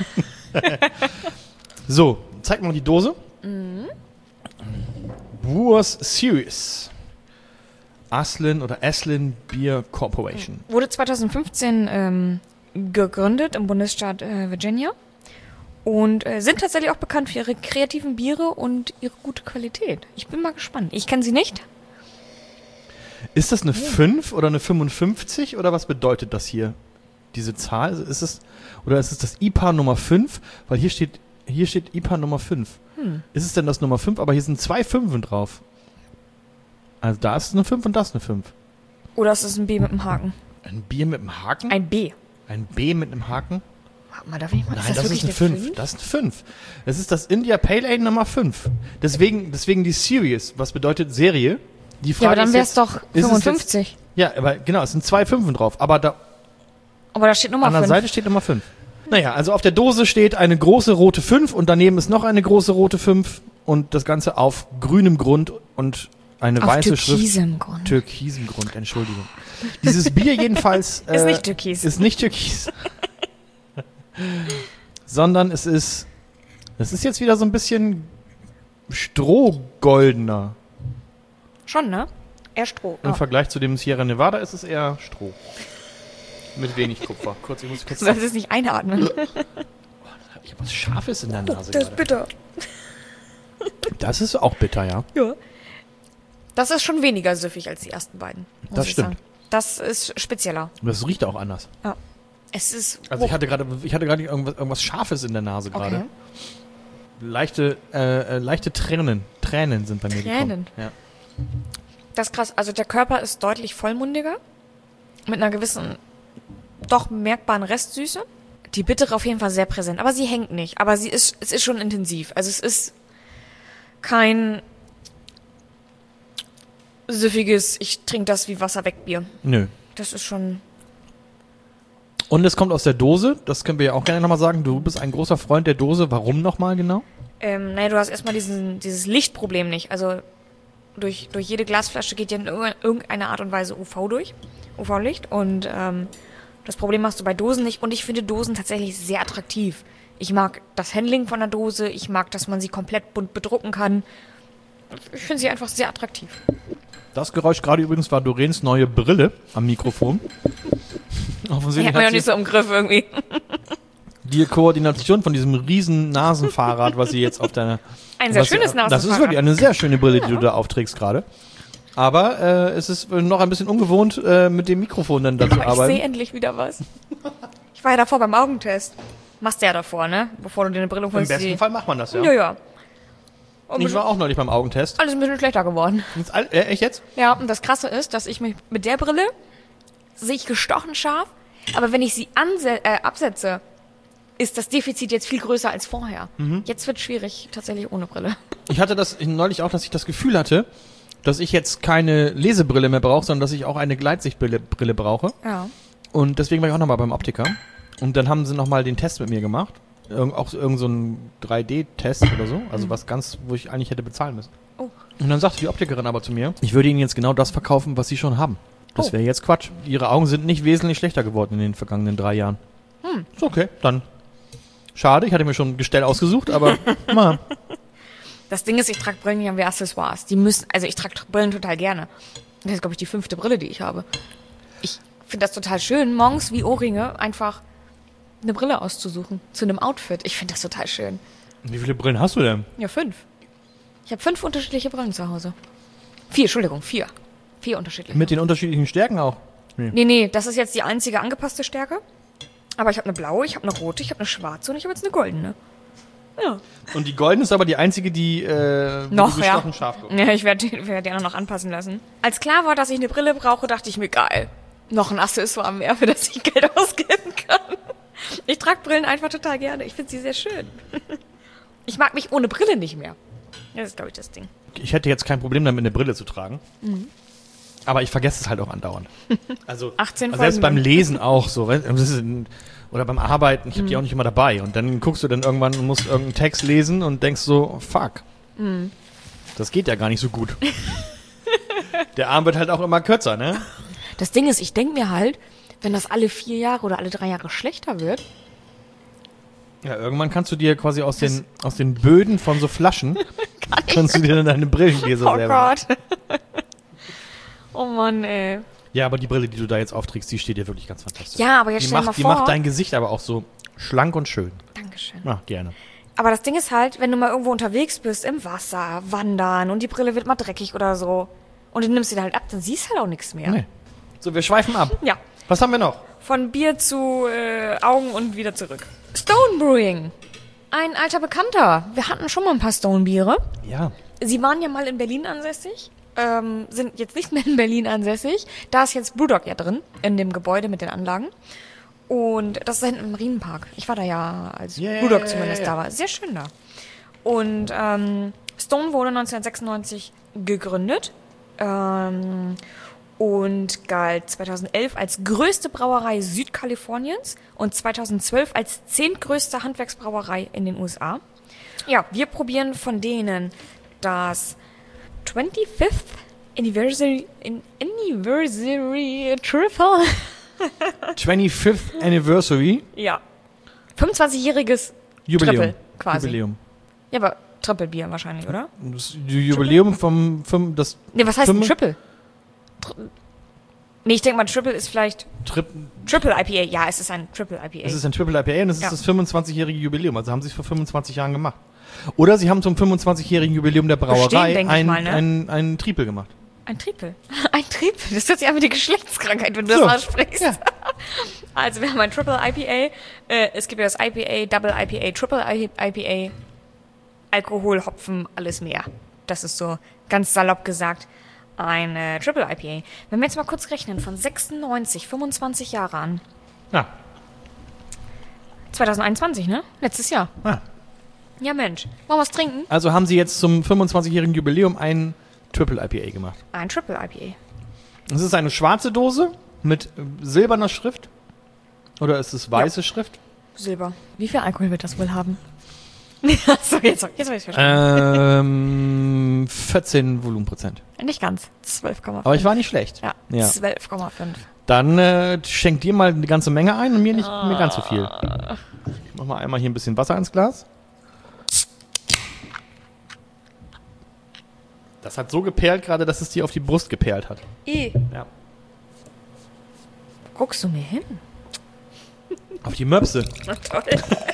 So, zeig mal die Dose. Mhm. Brewers Series. Aslan oder Aslan Beer Corporation. Wurde zwanzig fünfzehn ähm, gegründet im Bundesstaat äh, Virginia. Und äh, sind tatsächlich auch bekannt für ihre kreativen Biere und ihre gute Qualität. Ich bin mal gespannt. Ich kenne sie nicht. Ist das eine fünf oder eine fünfundfünfzig oder was bedeutet das hier? Diese Zahl? Ist es, oder ist es das I P A Nummer fünf? Weil hier steht, hier steht I P A Nummer fünf. Hm. Ist es denn das Nummer fünf? Aber hier sind zwei Fünfen drauf. Also da ist eine fünf und das eine fünf. Oder ist es ein B mit einem Haken? Ein Bier mit einem Haken? Ein B. Ein B mit einem Haken? Warte mal, darf ich mal? Nein, ist das, das, ist wirklich eine fünf. Das ist eine fünf. Das ist das India Pale Ale Nummer fünf. Deswegen, deswegen die Series, was bedeutet Serie? Die Frage Ja, aber dann ist wäre es jetzt, doch ist es fünfundfünfzig. Jetzt, ja, aber genau, es sind zwei Fünfen drauf. Aber da Aber da steht Nummer an der fünf. Seite steht Nummer fünf. Naja, also auf der Dose steht eine große rote fünf und daneben ist noch eine große rote fünf und das Ganze auf grünem Grund und eine Auf weiße Schrift. türkisem Grund. Türkisem Grund, Entschuldigung. Dieses Bier jedenfalls Ist äh, nicht türkis. Ist nicht türkis. Sondern es ist es ist jetzt wieder so ein bisschen strohgoldener. Schon, ne? Eher Stroh. Im Oh. Vergleich zu dem Sierra Nevada ist es eher Stroh. Mit wenig Kupfer. Kurz, ich muss kurz Du solltest es nicht einatmen. Ich habe was Scharfes in der Nase. Das ist gerade. bitter. Das ist auch bitter, ja. Ja. Das ist schon weniger süffig als die ersten beiden. Muss Das ich stimmt. Sagen. Das ist spezieller. Und das riecht auch anders. Ja. Es ist. Also ich hatte gerade, ich hatte gerade irgendwas, irgendwas Scharfes in der Nase gerade. Okay. Leichte, äh, äh, leichte Tränen, Tränen sind bei mir Tränen? gekommen. Ja. Das ist krass. Also der Körper ist deutlich vollmundiger. Mit einer gewissen, doch merkbaren Restsüße. Die Bittere auf jeden Fall sehr präsent. Aber sie hängt nicht. Aber sie ist, es ist schon intensiv. Also es ist kein süffiges, ich trinke das wie Wasser weg Bier. Nö. Das ist schon. Und es kommt aus der Dose, das können wir ja auch gerne nochmal sagen. Du bist ein großer Freund der Dose. Warum nochmal genau? Ähm, naja, du hast erstmal diesen, dieses Lichtproblem nicht. Also durch, durch jede Glasflasche geht ja in irg- irgendeiner Art und Weise U V durch. U V-Licht. Und ähm, das Problem hast du bei Dosen nicht. Und ich finde Dosen tatsächlich sehr attraktiv. Ich mag das Handling von der Dose. Ich mag, dass man sie komplett bunt bedrucken kann. Ich finde sie einfach sehr attraktiv. Das Geräusch gerade übrigens war Doreens neue Brille am Mikrofon. Die Offensichtlich hat man ja hat nicht sie so im Griff irgendwie. die Koordination von diesem riesen Nasenfahrrad, was sie jetzt auf deiner... Ein sehr was sie- schönes Nasenfahrrad. Das ist wirklich eine sehr schöne Brille, die du da aufträgst gerade. Aber äh, es ist noch ein bisschen ungewohnt, äh, mit dem Mikrofon dann da zu Ich sehe arbeiten. endlich wieder was. Ich Ich war ja davor beim Augentest. Machst du ja davor, ne? Bevor du dir eine Brille Im holst. besten die- Fall macht man das, ja. Ja, ja. Und Ich ich war auch neulich beim Augentest. alles ein bisschen schlechter geworden. Ist all- äh, echt jetzt? Ja, und das Krasse ist, dass ich mich mit der Brille sehe ich gestochen scharf, aber wenn ich sie anse äh, absetze, ist das Defizit jetzt viel größer als vorher. Mhm. Jetzt wird es schwierig, tatsächlich ohne Brille. Ich hatte das neulich auch, dass ich das Gefühl hatte, dass ich jetzt keine Lesebrille mehr brauche, sondern dass ich auch eine Gleitsichtbrille Brille brauche. Ja. Und deswegen war ich auch nochmal beim Optiker. Und dann haben sie nochmal den Test mit mir gemacht. Irg auch irgend so ein drei D-Test oder so. Also was ganz, wo ich eigentlich hätte bezahlen müssen. Oh. Und dann sagte die Optikerin aber zu mir, ich würde Ihnen jetzt genau das verkaufen, was Sie schon haben. Das Oh. wäre jetzt Quatsch. Ihre Augen sind nicht wesentlich schlechter geworden in den vergangenen drei Jahren. Hm. Ist okay, dann. Schade, ich hatte mir schon ein Gestell ausgesucht, aber mal. Das Ding ist, ich trage Brillen ja wie Accessoires. Die müssen, also ich trage Brillen total gerne. Das ist, glaube ich, die fünfte Brille, die ich habe. Ich finde das total schön, morgens wie Ohrringe einfach eine Brille auszusuchen. Zu einem Outfit. Ich finde das total schön. Wie viele Brillen hast du denn? Ja, fünf. Ich habe fünf unterschiedliche Brillen zu Hause. Vier, Entschuldigung, vier. Vier unterschiedliche. Mit den unterschiedlichen Stärken auch? Nee, nee, das ist jetzt die einzige angepasste Stärke. Aber ich habe eine blaue, ich habe eine rote, ich habe eine schwarze und ich habe jetzt eine goldene. Ja. Und die goldene ist aber die einzige, die äh, wo Noch, du ja. gestochen scharf guckst. Ja, ich werde die, werd die anderen noch anpassen lassen. Als klar war, dass ich eine Brille brauche, dachte ich mir, geil. Noch ein Accessoire mehr, für das ich Geld ausgeben kann. Ich trage Brillen einfach total gerne. Ich finde sie sehr schön. Ich mag mich ohne Brille nicht mehr. Das ist, glaube ich, das Ding. Ich hätte jetzt kein Problem damit, eine Brille zu tragen. Mhm. Aber ich vergesse es halt auch andauernd. Also, achtzehn also selbst beim Folgen. Lesen auch so. weißt du, das ist ein, oder beim Arbeiten, ich habe die auch nicht immer dabei. Und dann guckst du dann irgendwann und musst irgendeinen Text lesen und denkst so, fuck. Mhm. Das geht ja gar nicht so gut. Der Arm wird halt auch immer kürzer, ne? Das Ding ist, ich denke mir halt, wenn das alle vier Jahre oder alle drei Jahre schlechter wird, Ja, irgendwann kannst du dir quasi aus den, aus den Böden von so Flaschen, kannst du dir dann deine Brillengläser oh selber. Gott. Oh Mann, ey. Ja, aber die Brille, die du da jetzt aufträgst, die steht dir wirklich ganz fantastisch. Ja, aber jetzt die stell dir macht, mal die macht vor. dein Gesicht aber auch so schlank und schön. Dankeschön. Ach, gerne. Aber das Ding ist halt, wenn du mal irgendwo unterwegs bist, im Wasser, wandern und die Brille wird mal dreckig oder so und du nimmst sie dann halt ab, dann siehst du halt auch nichts mehr. Nee. So, wir schweifen ab. Ja. Was haben wir noch? Von Bier zu äh, Augen und wieder zurück. Stone Brewing. Ein alter Bekannter. Wir hatten schon mal ein paar Stone-Biere. Ja. Sie waren ja mal in Berlin ansässig, ähm, sind jetzt nicht mehr in Berlin ansässig. Da ist jetzt Brewdog ja drin, in dem Gebäude mit den Anlagen. Und das ist hinten im Marienpark. Ich war da ja, als Ja, ja, Brewdog ja, zumindest ja, ja. da war. Sehr schön da. Und ähm, Stone wurde neunzehnhundertsechsundneunzig gegründet ähm, und galt zweitausendelf als größte Brauerei Südkaliforniens und zweitausendzwölf als zehntgrößte Handwerksbrauerei in den U S A. Ja, wir probieren von denen das twenty-fifth Anniversary, in, Anniversary Triple. twenty-fifth Anniversary Ja. fünfundzwanzigjähriges Jubiläum. Triple quasi. Jubiläum. Ja, aber Triple Bier wahrscheinlich, oder? Das Jubiläum vom, vom das Nee, was heißt ein Fünf- Triple? Tri nee, ich denke mal, Triple ist vielleicht Trip, Triple I P A. Ja, es ist ein Triple I P A. es ist ein Triple I P A und es ist Ja. das fünfundzwanzigjährige Jubiläum. Also haben sie es vor fünfundzwanzig Jahren gemacht. Oder sie haben zum fünfundzwanzigjährigen Jubiläum der Brauerei Bestehen, denk ich ein, mal, ne? ein, ein Triple gemacht. Ein Triple. Ein Triple. Das hört sich an wie die Geschlechtskrankheit, wenn du So. das aussprichst. Also wir haben ein Triple I P A. Äh, es gibt ja das I P A, Double I P A, Triple I P A. Alkohol, Hopfen, alles mehr. Das ist so ganz salopp gesagt ein äh, Triple I P A. Wenn wir jetzt mal kurz rechnen, von sechsundneunzig, fünfundzwanzig Jahre an. Ja. zweitausendeinundzwanzig, ne? Letztes Jahr. Ah. Ja, Mensch. Wollen wir was trinken? Also haben sie jetzt zum fünfundzwanzigjährigen Jubiläum ein Triple I P A gemacht. Ein Triple I P A. Es ist eine schwarze Dose mit äh, silberner Schrift. Oder ist es weiße Schrift? Silber. Wie viel Alkohol wird das wohl haben? Achso, jetzt, jetzt habe ich verstanden. Ähm, vierzehn Volumenprozent. Nicht ganz. zwölf Komma fünf. Aber ich war nicht schlecht. Ja, Ja. zwölf Komma fünf. Dann äh, schenk dir mal eine ganze Menge ein und mir nicht mir ganz so viel. Ich mach mal einmal hier ein bisschen Wasser ins Glas. Das hat so geperlt gerade, dass es dir auf die Brust geperlt hat. I. Ja. Guckst du mir hin? Auf die Möpse. Na toll.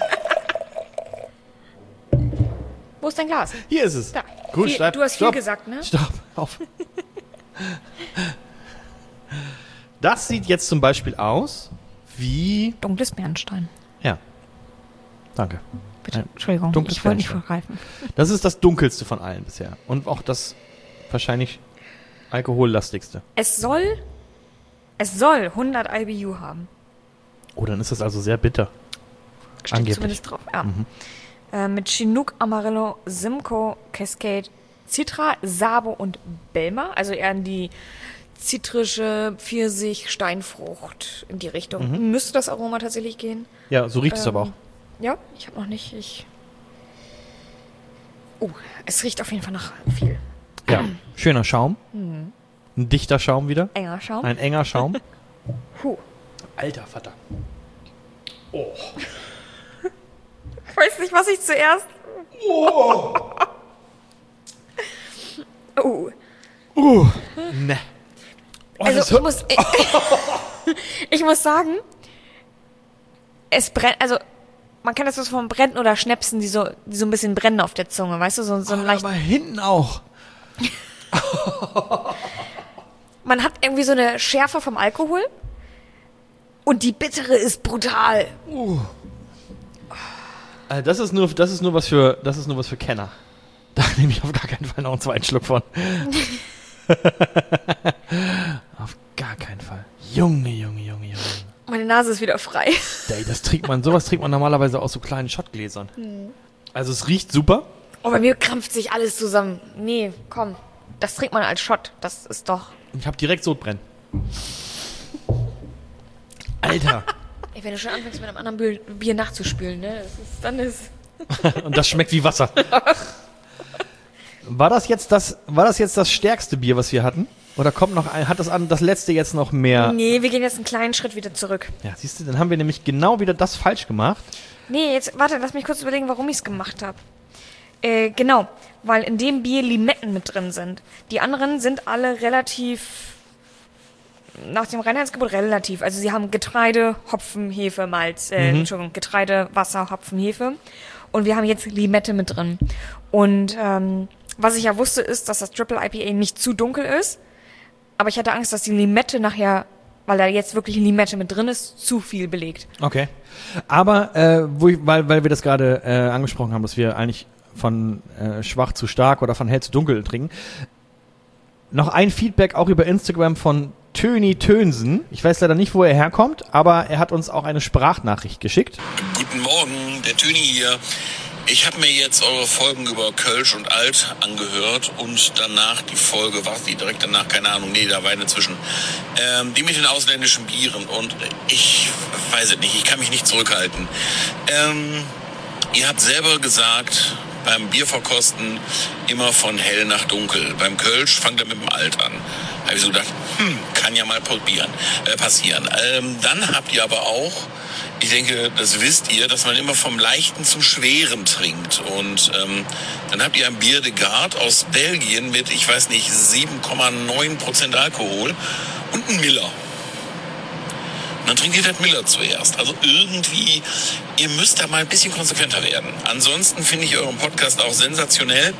Wo ist dein Glas? Hier ist es. Da. Gut, Viel, stopp, du hast stopp, viel gesagt, ne? Stopp, auf. Das sieht jetzt zum Beispiel aus wie... Dunkles Bernstein. Ja. Danke. Bitte, Ein Entschuldigung, dunkles ich wollte nicht Bernstein. vorgreifen. Das ist das dunkelste von allen bisher. Und auch das wahrscheinlich alkohollastigste. Es soll, es soll hundert I B U haben. Oh, dann ist das also sehr bitter. Steht Angeblich. zumindest drauf. Ja. Mhm. Äh, mit Chinook, Amarillo, Simcoe, Cascade, Citra, Sabo und Belma. Also eher in die zitrische Pfirsich, Steinfrucht in die Richtung. Mhm. Müsste das Aroma tatsächlich gehen? Ja, so riecht es Ähm, aber auch. Ja, ich habe noch nicht. Ich. Oh, es riecht auf jeden Fall nach viel. Ja, schöner Schaum. Mhm. Ein dichter Schaum wieder. Enger Schaum. Ein enger Schaum. Puh. Alter Vater. Oh. Ich weiß nicht, was ich zuerst. Oh. oh. Uh. Ne. Oh, das Also ich hört- muss, ich, ich muss sagen, es brennt, also man kennt das so vom Brennen oder Schnäpsen, die so, die so ein bisschen brennen auf der Zunge, weißt du, so, so ein Oh, leicht. aber hinten auch. Man hat irgendwie so eine Schärfe vom Alkohol und die bittere ist brutal. Also das ist nur, das ist nur was für, das ist nur was für Kenner. Da nehme ich auf gar keinen Fall noch einen zweiten Schluck von. Auf gar keinen Fall. Junge, Junge, Junge, Junge. Meine Nase ist wieder frei. Ey, das trinkt man, sowas trinkt man normalerweise aus so kleinen Schottgläsern. Also es riecht super. Oh, bei mir krampft sich alles zusammen. Nee, komm. Das trinkt man als Shot. Das ist doch. Ich habe direkt Sodbrennen. Alter. Ey, wenn du schon anfängst mit einem anderen Bier, Bier nachzuspülen, ne? Das ist, dann ist. Und das schmeckt wie Wasser. War das jetzt das, war das jetzt das stärkste Bier, was wir hatten? Oder kommt noch ein, hat das an, das letzte jetzt noch mehr? Nee, wir gehen jetzt einen kleinen Schritt wieder zurück. Ja, siehst du, dann haben wir nämlich genau wieder das falsch gemacht. Nee, jetzt, warte, lass mich kurz überlegen, warum ich es gemacht habe. Äh, genau, weil in dem Bier Limetten mit drin sind. Die anderen sind alle relativ, nach dem Reinheitsgebot relativ. Also sie haben Getreide, Hopfen, Hefe, Malz, äh, Mhm. Entschuldigung, Getreide, Wasser, Hopfen, Hefe. Und wir haben jetzt Limette mit drin. Und ähm, was ich ja wusste, ist, dass das Triple I P A nicht zu dunkel ist. Aber ich hatte Angst, dass die Limette nachher, weil da jetzt wirklich Limette mit drin ist, zu viel belegt. Okay. Aber, äh, wo ich, weil, weil wir das gerade äh, angesprochen haben, dass wir eigentlich von äh, schwach zu stark oder von hell zu dunkel trinken. Noch ein Feedback auch über Instagram von Töni Tönsen. Ich weiß leider nicht, wo er herkommt, aber er hat uns auch eine Sprachnachricht geschickt. Guten Morgen, der Töni hier. Ich habe mir jetzt eure Folgen über Kölsch und Alt angehört und danach die Folge, war die direkt danach, keine Ahnung, nee, da war eine zwischen, ähm, die mit den ausländischen Bieren und ich weiß es nicht, ich kann mich nicht zurückhalten. Ähm, ihr habt selber gesagt, beim Bierverkosten immer von hell nach dunkel. Beim Kölsch fangt er mit dem Alt an. Da habe ich so gedacht, hm, kann ja mal probieren, äh, passieren. Ähm, dann habt ihr aber auch, ich denke, das wisst ihr, dass man immer vom Leichten zum Schweren trinkt. Und ähm, dann habt ihr ein Bier de Garde aus Belgien mit, ich weiß nicht, sieben Komma neun Prozent Alkohol und ein Miller. Und dann trinkt ihr das Miller zuerst. Also irgendwie, ihr müsst da mal ein bisschen konsequenter werden. Ansonsten finde ich euren Podcast auch sensationell.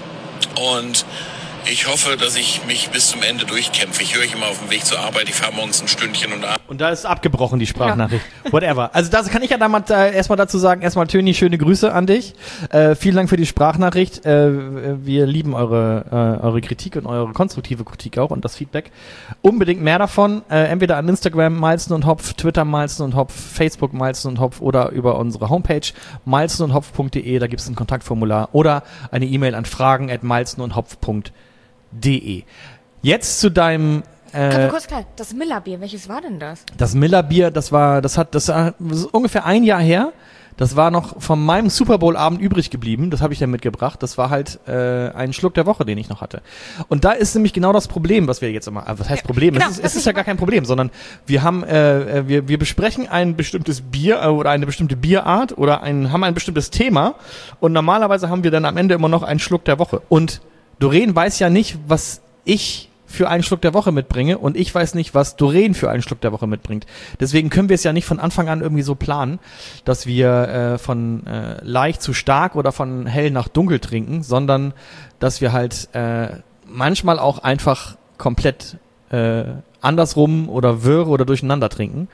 Und ich hoffe, dass ich mich bis zum Ende durchkämpfe. Ich höre euch immer auf dem Weg zur Arbeit. Ich fahre morgens ein Stündchen und ab. Und da ist abgebrochen, die Sprachnachricht. Whatever. Also das kann ich ja damals äh, erstmal dazu sagen. Erstmal, Töni, schöne Grüße an dich. Äh, vielen Dank für die Sprachnachricht. Äh, wir lieben eure, äh, eure Kritik und eure konstruktive Kritik auch und das Feedback. Unbedingt mehr davon. Äh, entweder an Instagram Malzen und Hopf, Twitter Malzen und Hopf, Facebook Malzen und Hopf oder über unsere Homepage malzen und hopf punkt de. Da gibt es ein Kontaktformular oder eine E-Mail an fragen at malzen und hopf punkt de. Jetzt zu deinem Kannst äh, du kurz klar, das Miller-Bier, welches war denn das? das Miller Bier, das war, das hat, das, war, das ist ungefähr ein Jahr her. Das war noch von meinem Super Bowl Abend übrig geblieben. Das habe ich dann mitgebracht. Das war halt äh, ein Schluck der Woche, den ich noch hatte. Und da ist nämlich genau das Problem, was wir jetzt immer. Also was heißt Problem? genau, es ist, das es ist ich ja gar kein Problem, sondern wir haben, äh, wir, wir besprechen ein bestimmtes Bier äh, oder eine bestimmte Bierart oder ein, haben ein bestimmtes Thema. Und normalerweise haben wir dann am Ende immer noch einen Schluck der Woche. Und Doreen weiß ja nicht, was ich für einen Schluck der Woche mitbringe und ich weiß nicht, was Doreen für einen Schluck der Woche mitbringt. Deswegen können wir es ja nicht von Anfang an irgendwie so planen, dass wir äh, von äh, leicht zu stark oder von hell nach dunkel trinken, sondern dass wir halt äh, manchmal auch einfach komplett äh, andersrum oder wirr oder durcheinander trinken.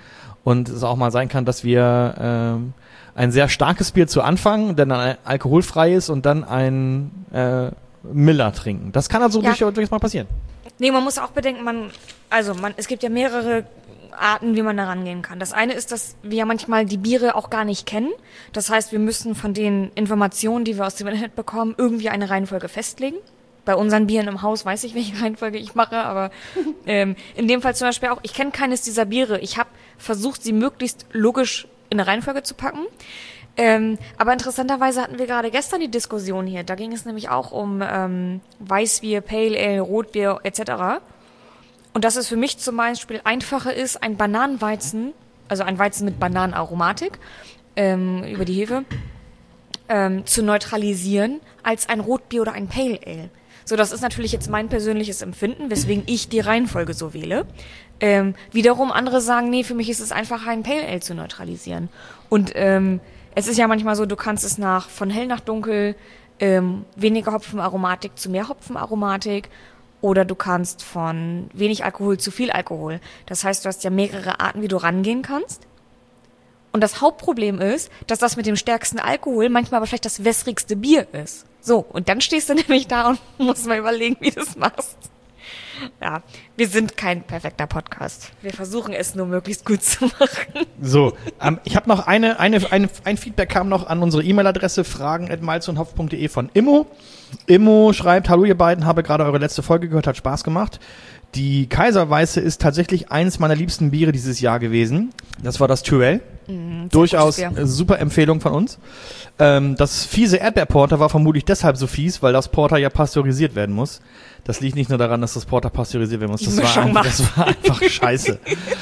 und es auch mal sein kann, dass wir ähm, ein sehr starkes Bier zu Anfang, dann ein alkoholfrei ist und dann ein äh, Miller trinken. Das kann also Ja. durchaus mal passieren. Nee, man muss auch bedenken, man, also man, es gibt ja mehrere Arten, wie man da rangehen kann. Das eine ist, dass wir ja manchmal die Biere auch gar nicht kennen. Das heißt, wir müssen von den Informationen, die wir aus dem Internet bekommen, irgendwie eine Reihenfolge festlegen. Bei unseren Bieren im Haus weiß ich, welche Reihenfolge ich mache, aber ähm, in dem Fall zum Beispiel auch, ich kenne keines dieser Biere. Ich habe versucht, sie möglichst logisch in eine Reihenfolge zu packen. Ähm, aber interessanterweise hatten wir gerade gestern die Diskussion hier. Da ging es nämlich auch um ähm, Weißbier, Pale Ale, Rotbier et cetera. Und dass es für mich zum Beispiel einfacher ist, ein Bananenweizen, also ein Weizen mit Bananenaromatik ähm, über die Hefe, ähm, zu neutralisieren, als ein Rotbier oder ein Pale Ale. So, das ist natürlich jetzt mein persönliches Empfinden, weswegen ich die Reihenfolge so wähle. Ähm, wiederum andere sagen, nee, für mich ist es einfacher, ein Pale Ale zu neutralisieren. Und ähm, es ist ja manchmal so, du kannst es nach von hell nach dunkel, ähm, weniger Hopfenaromatik zu mehr Hopfenaromatik, oder du kannst von wenig Alkohol zu viel Alkohol. Das heißt, du hast ja mehrere Arten, wie du rangehen kannst. Und das Hauptproblem ist, dass das mit dem stärksten Alkohol manchmal aber vielleicht das wässrigste Bier ist. So, und dann stehst du nämlich da und musst mal überlegen, wie du es machst. Ja, wir sind kein perfekter Podcast. Wir versuchen es nur möglichst gut zu machen. So, ähm, ich habe noch eine, eine, eine, ein Feedback kam noch an unsere E-Mail-Adresse fragen at malz und hopf punkt de von Immo. Immo schreibt, hallo ihr beiden, habe gerade eure letzte Folge gehört, hat Spaß gemacht. Die Kaiserweiße ist tatsächlich eines meiner liebsten Biere dieses Jahr gewesen. Das war das Tyrell. Mm, Durchaus gutes Bier. äh, super Empfehlung von uns. Ähm, das fiese Erdbeerporter war vermutlich deshalb so fies, weil das Porter ja pasteurisiert werden muss. Das liegt nicht nur daran, dass das Porter pasteurisiert werden muss. Die Das war, Mischung einfach, macht. das war einfach scheiße.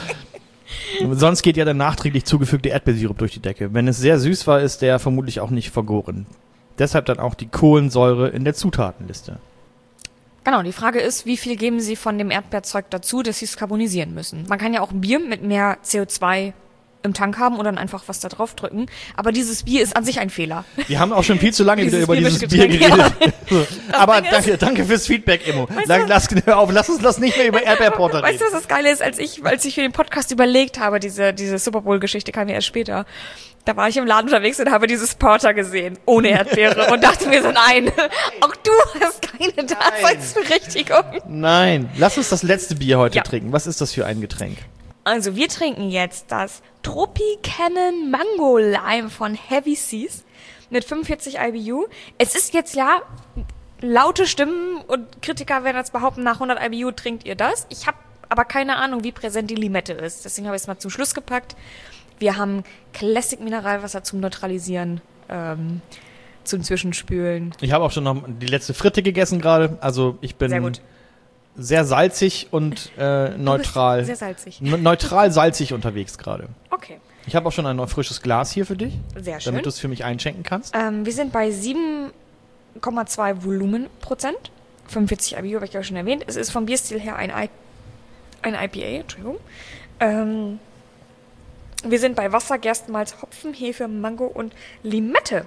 Sonst geht ja der nachträglich zugefügte Erdbeersirup durch die Decke. Wenn es sehr süß war, ist der vermutlich auch nicht vergoren. Deshalb dann auch die Kohlensäure in der Zutatenliste. Genau, die Frage ist, wie viel geben Sie von dem Erdbeerzeug dazu, dass Sie es carbonisieren müssen? Man kann ja auch ein Bier mit mehr C O zwei im Tank haben und dann einfach was da drauf drücken. Aber dieses Bier ist an sich ein Fehler. Wir haben auch schon viel zu lange wieder Dieses über dieses Biermischgetränk, Bier geredet. ja. So. Aber Ding ist- danke, danke fürs Feedback, Immo. Weißt Sag, du- lass, hör auf, lass uns das nicht mehr über Erdbeerporter Weißt du, reden. was das Geile ist? Als ich, als ich für den Podcast überlegt habe, diese, diese Super Bowl-Geschichte kam ja erst später, da war ich im Laden unterwegs und habe dieses Porter gesehen, ohne Erdbeere, und dachte mir so, nein, auch du hast keine Daseinsberechtigung. Nein, lass uns das letzte Bier heute Ja. trinken. Was ist das für ein Getränk? Also wir trinken jetzt das Tropicana Mango Lime von Heavy Seas mit fünfundvierzig I B U. Es ist jetzt ja laute Stimmen und Kritiker werden jetzt behaupten, nach hundert I B U trinkt ihr das. Ich habe aber keine Ahnung, wie präsent die Limette ist. Deswegen habe ich es mal zum Schluss gepackt. Wir haben Classic Mineralwasser zum Neutralisieren, ähm, zum Zwischenspülen. Ich habe auch schon noch die letzte Fritte gegessen gerade. Also ich bin Sehr gut. sehr salzig und äh, neutral. sehr salzig. Ne- Neutral salzig unterwegs gerade. Okay, Ich habe auch schon ein neues frisches Glas hier für dich, sehr schön. damit du es für mich einschenken kannst. Ähm, wir sind bei sieben Komma zwei Volumenprozent. fünfundvierzig I B U habe ich ja schon erwähnt. Es ist vom Bierstil her ein, I ein I P A, Entschuldigung. Ähm, wir sind bei Wasser, Gerstenmalz, Hopfen, Hefe, Mango und Limette.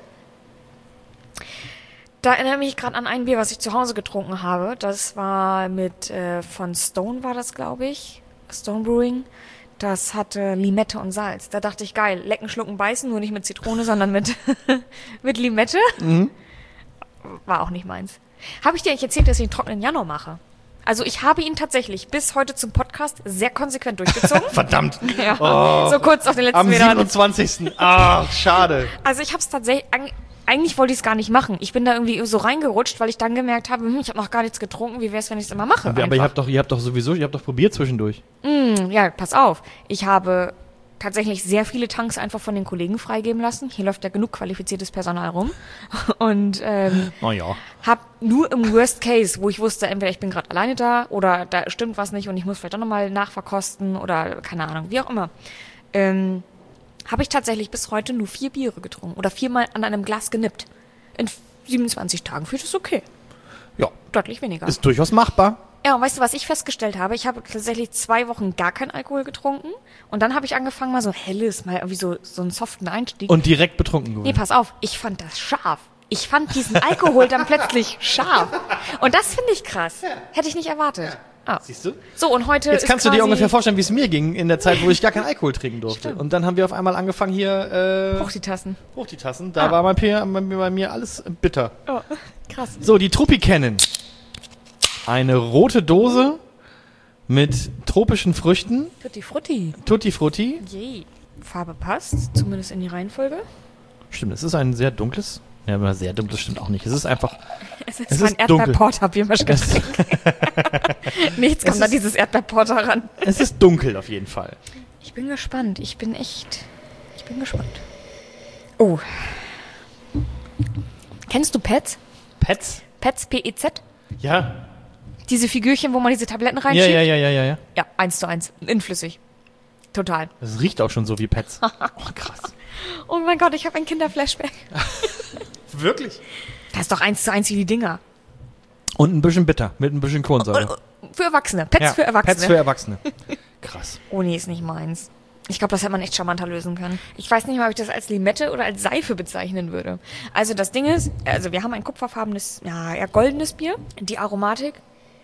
Da erinnere ich mich gerade an ein Bier, was ich zu Hause getrunken habe. Das war mit, äh, von Stone war das, glaube ich. Stone Brewing. Das hatte Limette und Salz. Da dachte ich, geil, lecken, schlucken, beißen, nur nicht mit Zitrone, sondern mit, mit Limette. War auch nicht meins. Habe ich dir eigentlich erzählt, dass ich einen trockenen Januar mache? Also ich habe ihn tatsächlich bis heute zum Podcast sehr konsequent durchgezogen. Verdammt. Ja, Oh. so kurz auf den letzten Am Metern. siebenundzwanzigsten Ach, schade. Also ich habe es tatsächlich, eig- eigentlich wollte ich es gar nicht machen. Ich bin da irgendwie so reingerutscht, weil ich dann gemerkt habe, hm, ich habe noch gar nichts getrunken, wie wäre es, wenn ich es immer mache? Aber ihr einfach. habt doch, ihr habt doch sowieso, ihr habt doch probiert zwischendurch. Hm, ja, pass auf. Ich habe tatsächlich sehr viele Tanks einfach von den Kollegen freigeben lassen. Hier läuft ja genug qualifiziertes Personal rum. Und ähm, Oh ja. hab nur im Worst Case, wo ich wusste, entweder ich bin gerade alleine da oder da stimmt was nicht und ich muss vielleicht auch nochmal nachverkosten oder keine Ahnung, wie auch immer, ähm, habe ich tatsächlich bis heute nur vier Biere getrunken oder viermal an einem Glas genippt. In siebenundzwanzig Tagen fühlt es okay. Ja, Deutlich weniger. ist durchaus machbar. Ja, und weißt du, was ich festgestellt habe? Ich habe tatsächlich zwei Wochen gar keinen Alkohol getrunken und dann habe ich angefangen, mal so helles, mal irgendwie so, so einen soften Einstieg. Und direkt betrunken geworden. Nee, pass auf, ich fand das scharf. Ich fand diesen Alkohol dann plötzlich scharf. Und das finde ich krass. Hätte ich nicht erwartet. Ah. Siehst du? So, und heute Jetzt ist kannst du dir quasi ungefähr vorstellen, wie es mir ging in der Zeit, wo ich gar keinen Alkohol trinken durfte. Stimmt. Und dann haben wir auf einmal angefangen hier... Äh, hoch die Tassen. hoch die Tassen. Da Ah. war bei mir, bei mir alles bitter. Oh, krass. So, die Tropikennen. Eine rote Dose mit tropischen Früchten. Tutti Frutti. Tutti Frutti. Yay. Farbe passt, zumindest in die Reihenfolge. Stimmt, es ist ein sehr dunkles... Ja, aber sehr dunkles stimmt auch nicht. Es ist einfach... Es ist Es zwar ist ein dunkel. Erdbeerporter-Biermischgetränk. Nichts Es kommt an ist- dieses Erdbeerporter ran. Es ist dunkel auf jeden Fall. Ich bin gespannt. Ich bin echt... Ich bin gespannt. Oh. Kennst du Pets? Pets? Pets, P E Z? Ja. Diese Figürchen, wo man diese Tabletten Ja, reinschiebt? ja, ja, ja, ja, ja. Ja, eins zu eins. Inflüssig. Total. Das riecht auch schon so wie Pets. Oh, krass. Oh mein Gott, ich habe ein Kinderflashback. Wirklich? Das ist doch eins zu eins wie die Dinger. Und ein bisschen bitter, mit ein bisschen Kohlensäure. Für Erwachsene. Pets Ja, für Erwachsene. Pets für Erwachsene. Krass. Oh nee, ist nicht meins. Ich glaube, das hätte man echt charmanter lösen können. Ich weiß nicht mal, ob ich das als Limette oder als Seife bezeichnen würde. Also das Ding ist, also wir haben ein kupferfarbenes, ja, eher goldenes Bier. Die Aromatik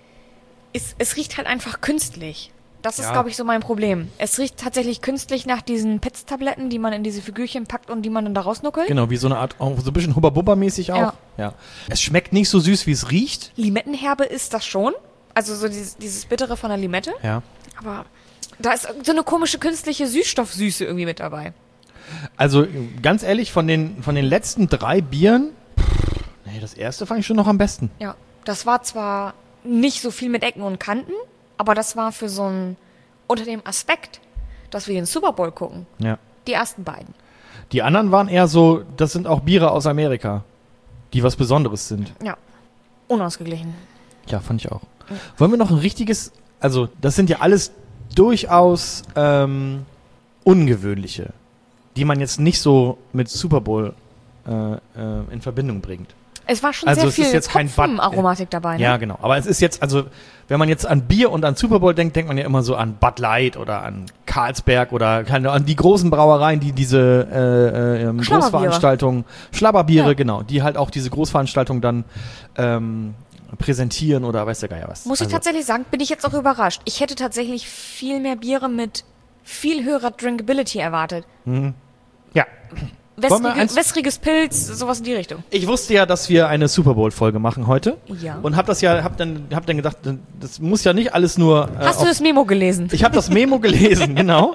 ist, es riecht halt einfach künstlich. Das ist, Ja. glaube ich, so mein Problem. Es riecht tatsächlich künstlich nach diesen Pets-Tabletten, die man in diese Figürchen packt und die man dann da rausnuckelt. Genau, wie so eine Art, auch so ein bisschen Hubba-Bubba-mäßig auch. Ja. Ja. Es schmeckt nicht so süß, wie es riecht. Limettenherbe ist das schon. Also so dieses, dieses Bittere von der Limette. Ja. Aber da ist so eine komische künstliche Süßstoffsüße irgendwie mit dabei. Also ganz ehrlich, von den, von den letzten drei Bieren, pff, nee, das erste fand ich schon noch am besten. Ja, das war zwar nicht so viel mit Ecken und Kanten, aber das war für so ein, unter dem Aspekt, dass wir den Super Bowl gucken, Ja. die ersten beiden. Die anderen waren eher so, das sind auch Biere aus Amerika, die was Besonderes sind. Ja, unausgeglichen. Ja, fand ich auch. Wollen wir noch ein richtiges, also das sind ja alles durchaus ähm, ungewöhnliche, die man jetzt nicht so mit Super Bowl äh, äh, in Verbindung bringt. Es war schon Also sehr es ist viel jetzt kein Bud- Hopfenaromatik dabei, ne? Ja, genau. Aber es ist jetzt, also, wenn man jetzt an Bier und an Super Bowl denkt, denkt man ja immer so an Bud Light oder an Carlsberg oder keine, an die großen Brauereien, die diese äh, äh, ähm, Schlabberbiere. Großveranstaltungen, Schlabberbiere, Ja. genau, die halt auch diese Großveranstaltungen dann ähm, präsentieren oder weiß der Geier was. Muss ich Also, tatsächlich sagen, bin ich jetzt auch überrascht. Ich hätte tatsächlich viel mehr Biere mit viel höherer Drinkability erwartet. Ja. Wollen wir Wässrige, eins- wässriges Pilz, sowas in die Richtung. Ich wusste ja, dass wir eine Super Bowl-Folge machen heute. Ja. Und hab das ja, hab dann, hab dann gedacht, das muss ja nicht alles nur. Äh, Hast du auf- das Memo gelesen? Ich habe das Memo gelesen, genau.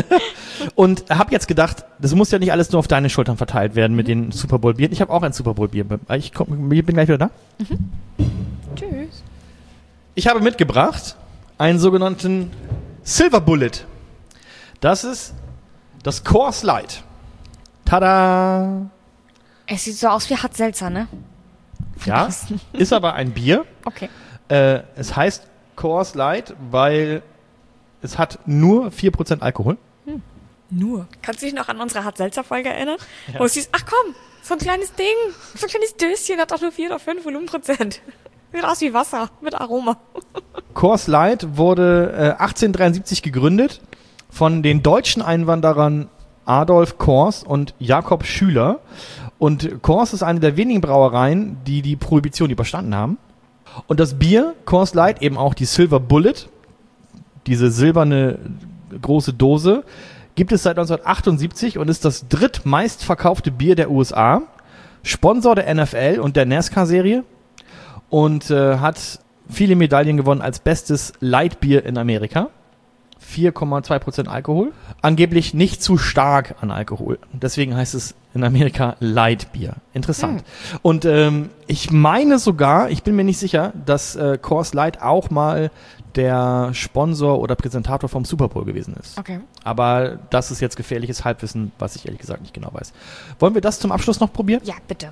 Und habe jetzt gedacht, das muss ja nicht alles nur auf deine Schultern verteilt werden mit den Super Bowl Bieren. Ich habe auch ein Super Bowl Bier. Ich komm, ich bin gleich wieder da. Tschüss. Ich habe mitgebracht einen sogenannten Silver Bullet. Das ist das Coors Light. Tada! Es sieht so aus wie Hart Seltzer, ne? Ja, ist aber ein Bier. Okay. Äh, es heißt Coors Light, weil es hat nur vier Prozent Alkohol. Nur. Kannst du dich noch an unsere Hart-Seltzer-Folge erinnern? Ja. Wo es hieß, ach komm, so ein kleines Ding, so ein kleines Döschen, hat doch nur vier oder fünf Volumenprozent. Sieht aus wie Wasser, mit Aroma. Coors Light wurde äh, achtzehnhundertdreiundsiebzig gegründet von den deutschen Einwanderern Adolf Coors und Jakob Schüler. Und Coors ist eine der wenigen Brauereien, die die Prohibition überstanden haben. Und das Bier, Coors Light, eben auch die Silver Bullet, diese silberne große Dose, gibt es seit neunzehnhundertachtundsiebzig und ist das drittmeistverkaufte Bier der U S A. Sponsor der N F L und der NASCAR-Serie. Und äh, hat viele Medaillen gewonnen als bestes Lightbier in Amerika. vier Komma zwei Prozent Alkohol. Angeblich nicht zu stark an Alkohol. Deswegen heißt es in Amerika Lightbier. Interessant. Hm. Und ähm, ich meine sogar, ich bin mir nicht sicher, dass äh, Coors Light auch mal der Sponsor oder Präsentator vom Super Bowl gewesen ist. Okay. Aber das ist jetzt gefährliches Halbwissen, was ich ehrlich gesagt nicht genau weiß. Wollen wir das zum Abschluss noch probieren? Ja, bitte.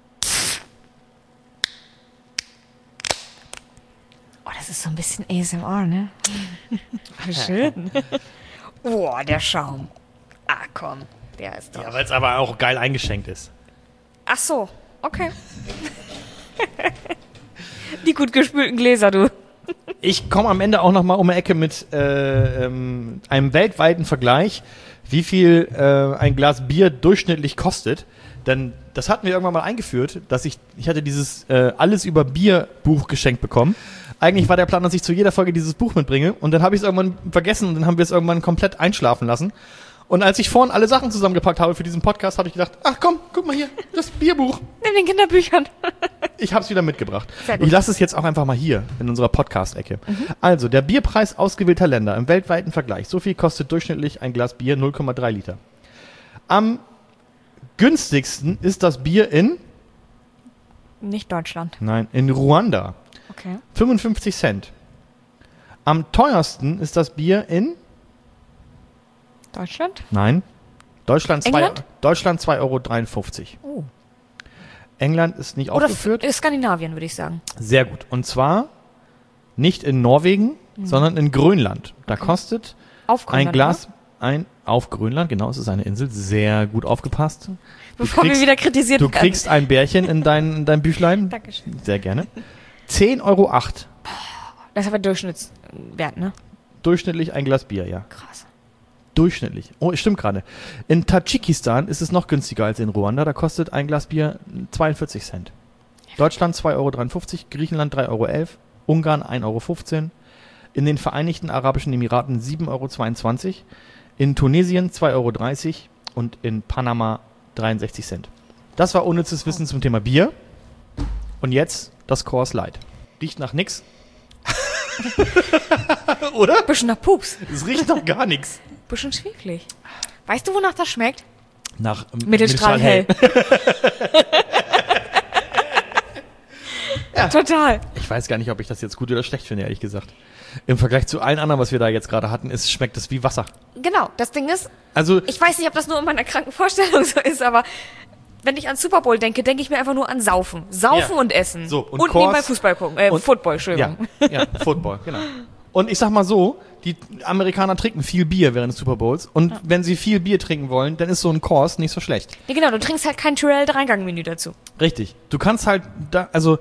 Oh, das ist so ein bisschen A S M R, ne? Schön. Oh, der Schaum. Ah, komm. Der ist doch... Ja, weil es aber auch geil eingeschenkt ist. Ach so, okay. Die gut gespülten Gläser, du. Ich komme am Ende auch noch mal um die Ecke mit äh, ähm, einem weltweiten Vergleich, wie viel äh, ein Glas Bier durchschnittlich kostet. Denn das hatten wir irgendwann mal eingeführt, dass ich, ich hatte dieses äh, Alles über Bier Buch geschenkt bekommen. Eigentlich war der Plan, dass ich zu jeder Folge dieses Buch mitbringe und dann habe ich es irgendwann vergessen und dann haben wir es irgendwann komplett einschlafen lassen. Und als ich vorhin alle Sachen zusammengepackt habe für diesen Podcast, habe ich gedacht, ach komm, guck mal hier, das Bierbuch. In den Kinderbüchern. Ich habe es wieder mitgebracht. Sehr gut. Ich lasse es jetzt auch einfach mal hier in unserer Podcast-Ecke. Mhm. Also, der Bierpreis ausgewählter Länder im weltweiten Vergleich. So viel kostet durchschnittlich ein Glas Bier, null Komma drei Liter. Am günstigsten ist das Bier in? Nicht Deutschland. Nein, in Ruanda. Okay. fünfundfünfzig Cent. Am teuersten ist das Bier in? Deutschland? Nein. Deutschland England? Deutschland zwei Euro dreiundfünfzig. Oh. England ist nicht Oder aufgeführt. F- Skandinavien, würde ich sagen. Sehr gut. Und zwar nicht in Norwegen, mhm. sondern in Grönland. Da Okay. kostet Auf Grönland, ein Glas, ein auf Grönland, genau, es ist eine Insel, sehr gut aufgepasst. Du Bevor kriegst, wir wieder kritisiert du werden. kriegst ein Bärchen in dein, in dein Büchlein. Dankeschön. Sehr gerne. zehn Euro acht. Das ist aber Durchschnittswert, ne? Durchschnittlich ein Glas Bier, ja. Krass. Durchschnittlich. Oh, stimmt gerade. In Tadschikistan ist es noch günstiger als in Ruanda. Da kostet ein Glas Bier zweiundvierzig Cent. Deutschland zwei Euro dreiundfünfzig, Griechenland drei Euro elf, Ungarn ein Euro fünfzehn, in den Vereinigten Arabischen Emiraten sieben Euro zweiundzwanzig, in Tunesien zwei Euro dreißig und in Panama dreiundsechzig Cent. Das war unnützes Wissen zum Thema Bier. Und jetzt das Coors Light. Riecht nach nix. Oder? Bisschen nach Pups. Es riecht nach gar nichts. Bisschen schweflig. Weißt du, wonach das schmeckt? Nach ähm, Mittelstrahlhell. Ja. Total. Ich weiß gar nicht, ob ich das jetzt gut oder schlecht finde, ehrlich gesagt. Im Vergleich zu allen anderen, was wir da jetzt gerade hatten, ist, schmeckt es wie Wasser. Genau, das Ding ist, Also, ich weiß nicht, ob das nur in meiner kranken Vorstellung so ist, aber wenn ich an Super Bowl denke, denke ich mir einfach nur an Saufen. Saufen Ja. und Essen. So, und und Coors- nebenbei Fußball gucken. Äh, und- Football, ja, Entschuldigung. ja, Football, genau. Und ich sag mal so, die Amerikaner trinken viel Bier während des Super Bowls. Und Ja. wenn sie viel Bier trinken wollen, dann ist so ein Coors nicht so schlecht. Ja, genau, du trinkst halt kein Tyrell-Drei-Gang-Menü dazu. Richtig. Du kannst halt, da, also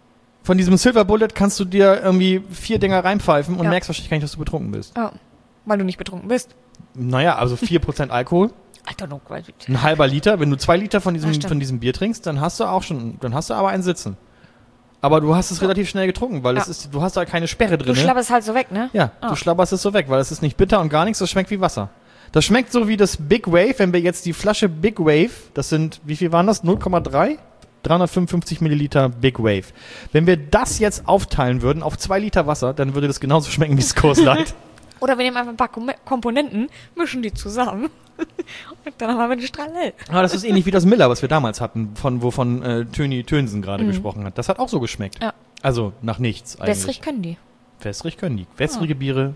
von diesem Silver Bullet kannst du dir irgendwie vier Dinger reinpfeifen und Ja. merkst wahrscheinlich gar nicht, dass du betrunken bist. Ja, weil du nicht betrunken bist. Naja, also vier Prozent Alkohol, Alter, no, weil- ein halber Liter. Wenn du zwei Liter von Ja, diesem, stimmt. von diesem Bier trinkst, dann hast du auch schon, dann hast du aber einen Sitzen. Aber du hast es relativ schnell getrunken, weil Ja. es ist, du hast da keine Sperre drin. du schlabberst halt so weg, ne? Ja, Ah. du schlabberst es so weg, weil es ist nicht bitter und gar nichts, das schmeckt wie Wasser. Das schmeckt so wie das Big Wave, wenn wir jetzt die Flasche Big Wave, das sind, wie viel waren das? null Komma drei? dreihundertfünfundfünfzig Milliliter Big Wave. Wenn wir das jetzt aufteilen würden auf zwei Liter Wasser, dann würde das genauso schmecken wie das Coors Light. Oder wir nehmen einfach ein paar Kom- Komponenten, mischen die zusammen und dann haben wir den Strahl hell. Aber das ist ähnlich wie das Miller, was wir damals hatten, von wovon äh, Töni Tönsen gerade gesprochen hat. Das hat auch so geschmeckt. Mhm. Ja. Also nach nichts eigentlich. Wässrig können die. Wässrig können die. Wässrige Biere.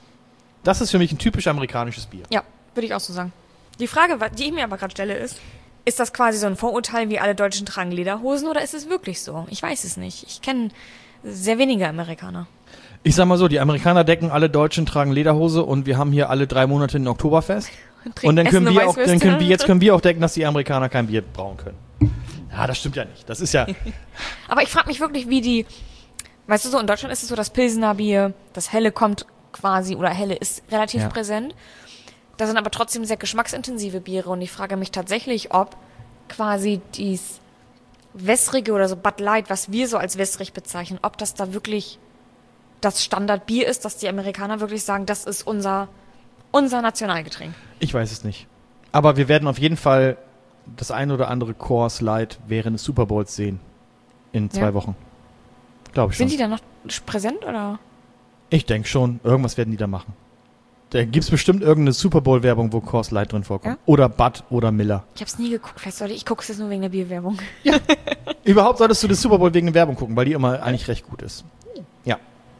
Das ist für mich ein typisch amerikanisches Bier. Ja, würde ich auch so sagen. Die Frage, wa- die ich mir aber gerade stelle, ist, ist das quasi so ein Vorurteil, wie alle Deutschen tragen Lederhosen oder ist es wirklich so? Ich weiß es nicht. Ich kenne sehr wenige Amerikaner. Ich sag mal so, die Amerikaner decken, alle Deutschen tragen Lederhose und wir haben hier alle drei Monate ein Oktoberfest. Trinken, Und dann können essen wir auch, dann Weißwürste. können wir, jetzt können wir auch denken, dass die Amerikaner kein Bier brauen können. Ja, das stimmt ja nicht. Das ist ja, Aber ich frage mich wirklich, wie die, weißt du so, in Deutschland ist es so, das Pilsener Bier, das Helle kommt quasi, oder Helle ist relativ Ja. präsent. Da sind aber trotzdem sehr geschmacksintensive Biere und ich frage mich tatsächlich, ob quasi dies Wässrige oder so Bud Light, was wir so als wässrig bezeichnen, ob das da wirklich das Standardbier ist, dass die Amerikaner wirklich sagen, das ist unser, unser Nationalgetränk. ich weiß es nicht. Aber wir werden auf jeden Fall das ein oder andere Coors Light während des Super Bowls sehen. In zwei Ja. Wochen. Glaube ich schon. Sind die da noch präsent oder? Ich denke schon. Irgendwas werden die da machen. Da gibt's bestimmt irgendeine Super Bowl Werbung, wo Coors Light drin vorkommt. Ja? Oder Bud oder Miller. Ich hab's nie geguckt, vielleicht sollte ich gucke es jetzt nur wegen der Bierwerbung. Überhaupt solltest du das Super Bowl wegen der Werbung gucken, weil die immer eigentlich recht gut ist. Ja.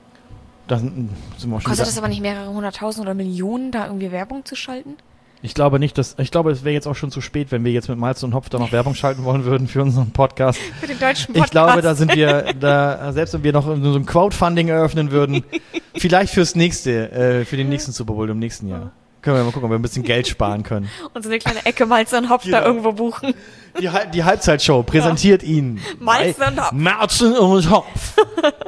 Da sind, sind wir auch schon Kostet wieder- das aber nicht mehrere hunderttausend oder Millionen, da irgendwie Werbung zu schalten? Ich glaube nicht, dass, ich glaube, es wäre jetzt auch schon zu spät, wenn wir jetzt mit Malz und Hopf da noch Werbung schalten wollen würden für unseren Podcast. Für den deutschen Ich glaube, da sind wir, da, selbst wenn wir noch so ein Crowdfunding eröffnen würden, vielleicht fürs nächste, äh, für den nächsten Super Bowl im nächsten Jahr. Können wir mal gucken, ob wir ein bisschen Geld sparen können. Und so eine kleine Ecke Malz und Hopf Genau. da irgendwo buchen. Die, Hal- die Halbzeitshow präsentiert Ihnen Malz bei und Hopf. Malz und Hopf.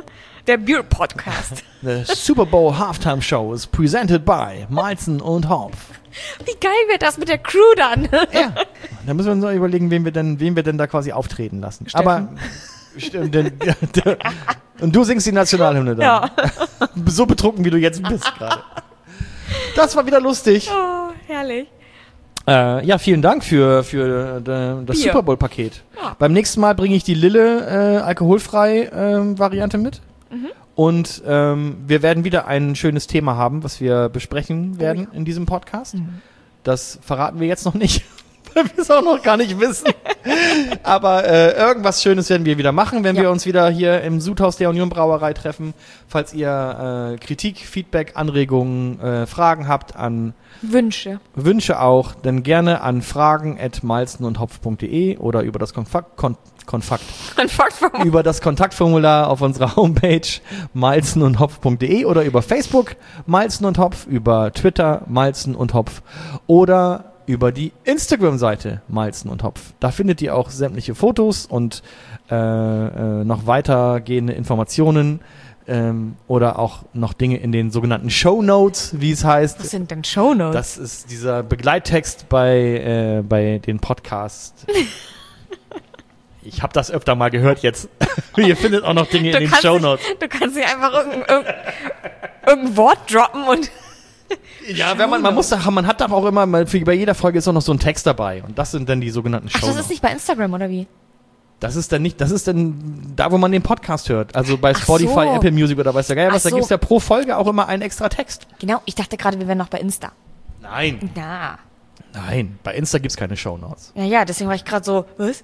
Der Bier-Podcast. The Super Bowl Halftime Show is presented by Malzen und Hopf. Wie geil wird das mit der Crew dann? Ja, da müssen wir uns noch überlegen, wen wir denn, wen wir denn da quasi auftreten lassen. Steffen. Aber stimmt, denn, der, und du singst die Nationalhymne dann. Ja. So betrunken, wie du jetzt bist gerade. Das war wieder lustig. Oh, herrlich. Äh, ja, vielen Dank für, für äh, das Bier. Super Bowl-Paket. Ja. Beim nächsten Mal bringe ich die Lille äh, alkoholfrei äh, Variante mit. Mhm. Und ähm, wir werden wieder ein schönes Thema haben, was wir besprechen werden Oh ja. in diesem Podcast. Mhm. Das verraten wir jetzt noch nicht, weil wir es auch noch gar nicht wissen. Aber äh, irgendwas Schönes werden wir wieder machen, wenn Ja. wir uns wieder hier im Sudhaus der Union Brauerei treffen. Falls ihr äh, Kritik, Feedback, Anregungen, äh, Fragen habt, an Wünsche. Wünsche auch, dann gerne an fragen at malzen und hopf punkt de oder über das Konfakt, kon, Konfakt, über das Kontaktformular auf unserer Homepage malzen und hopf punkt de oder über Facebook Malzen und Hopf, über Twitter Malzen und Hopf oder über die Instagram-Seite Malzen und Hopf. Da findet ihr auch sämtliche Fotos und äh, äh, noch weitergehende Informationen ähm, oder auch noch Dinge in den sogenannten Shownotes, wie es heißt. Was sind denn Shownotes? Das ist dieser Begleittext bei, äh, bei den Podcasts. Ich habe das öfter mal gehört jetzt. Ihr findet auch noch Dinge Du in den kannst Shownotes. nicht- Du kannst nicht einfach irgendein, irgendein, irgendein Wort droppen und Ja, wenn man, man muss da, man hat da auch immer, mal für, bei jeder Folge ist auch noch so ein Text dabei. Und das sind dann die sogenannten Ach, Shownotes. das ist nicht bei Instagram, oder wie? Das ist dann nicht, das ist dann da, wo man den Podcast hört. Also bei Ach Spotify, so. Apple Music oder weiß der Geier was, Ach da so. gibt's ja pro Folge auch immer einen extra Text. Genau, ich dachte gerade, wir wären noch bei Insta. Nein, Na. nein, bei Insta gibt's keine Shownotes. Ja, ja, deswegen war ich gerade so, was?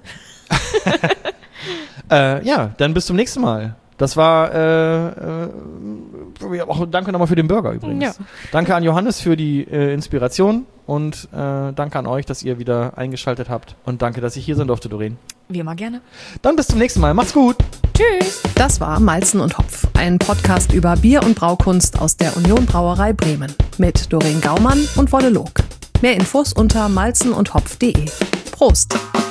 Äh, ja, dann bis zum nächsten Mal. Das war, äh, äh, auch danke nochmal für den Burger übrigens. Ja. Danke an Johannes für die äh, Inspiration und äh, danke an euch, dass ihr wieder eingeschaltet habt und danke, dass ich hier sein durfte, Doreen. Wie immer gerne. Dann bis zum nächsten Mal. Macht's gut. Tschüss. Das war Malzen und Hopf, ein Podcast über Bier und Braukunst aus der Union Brauerei Bremen mit Doreen Gaumann und Wolle Log. Mehr Infos unter malzen und hopf punkt de. Prost!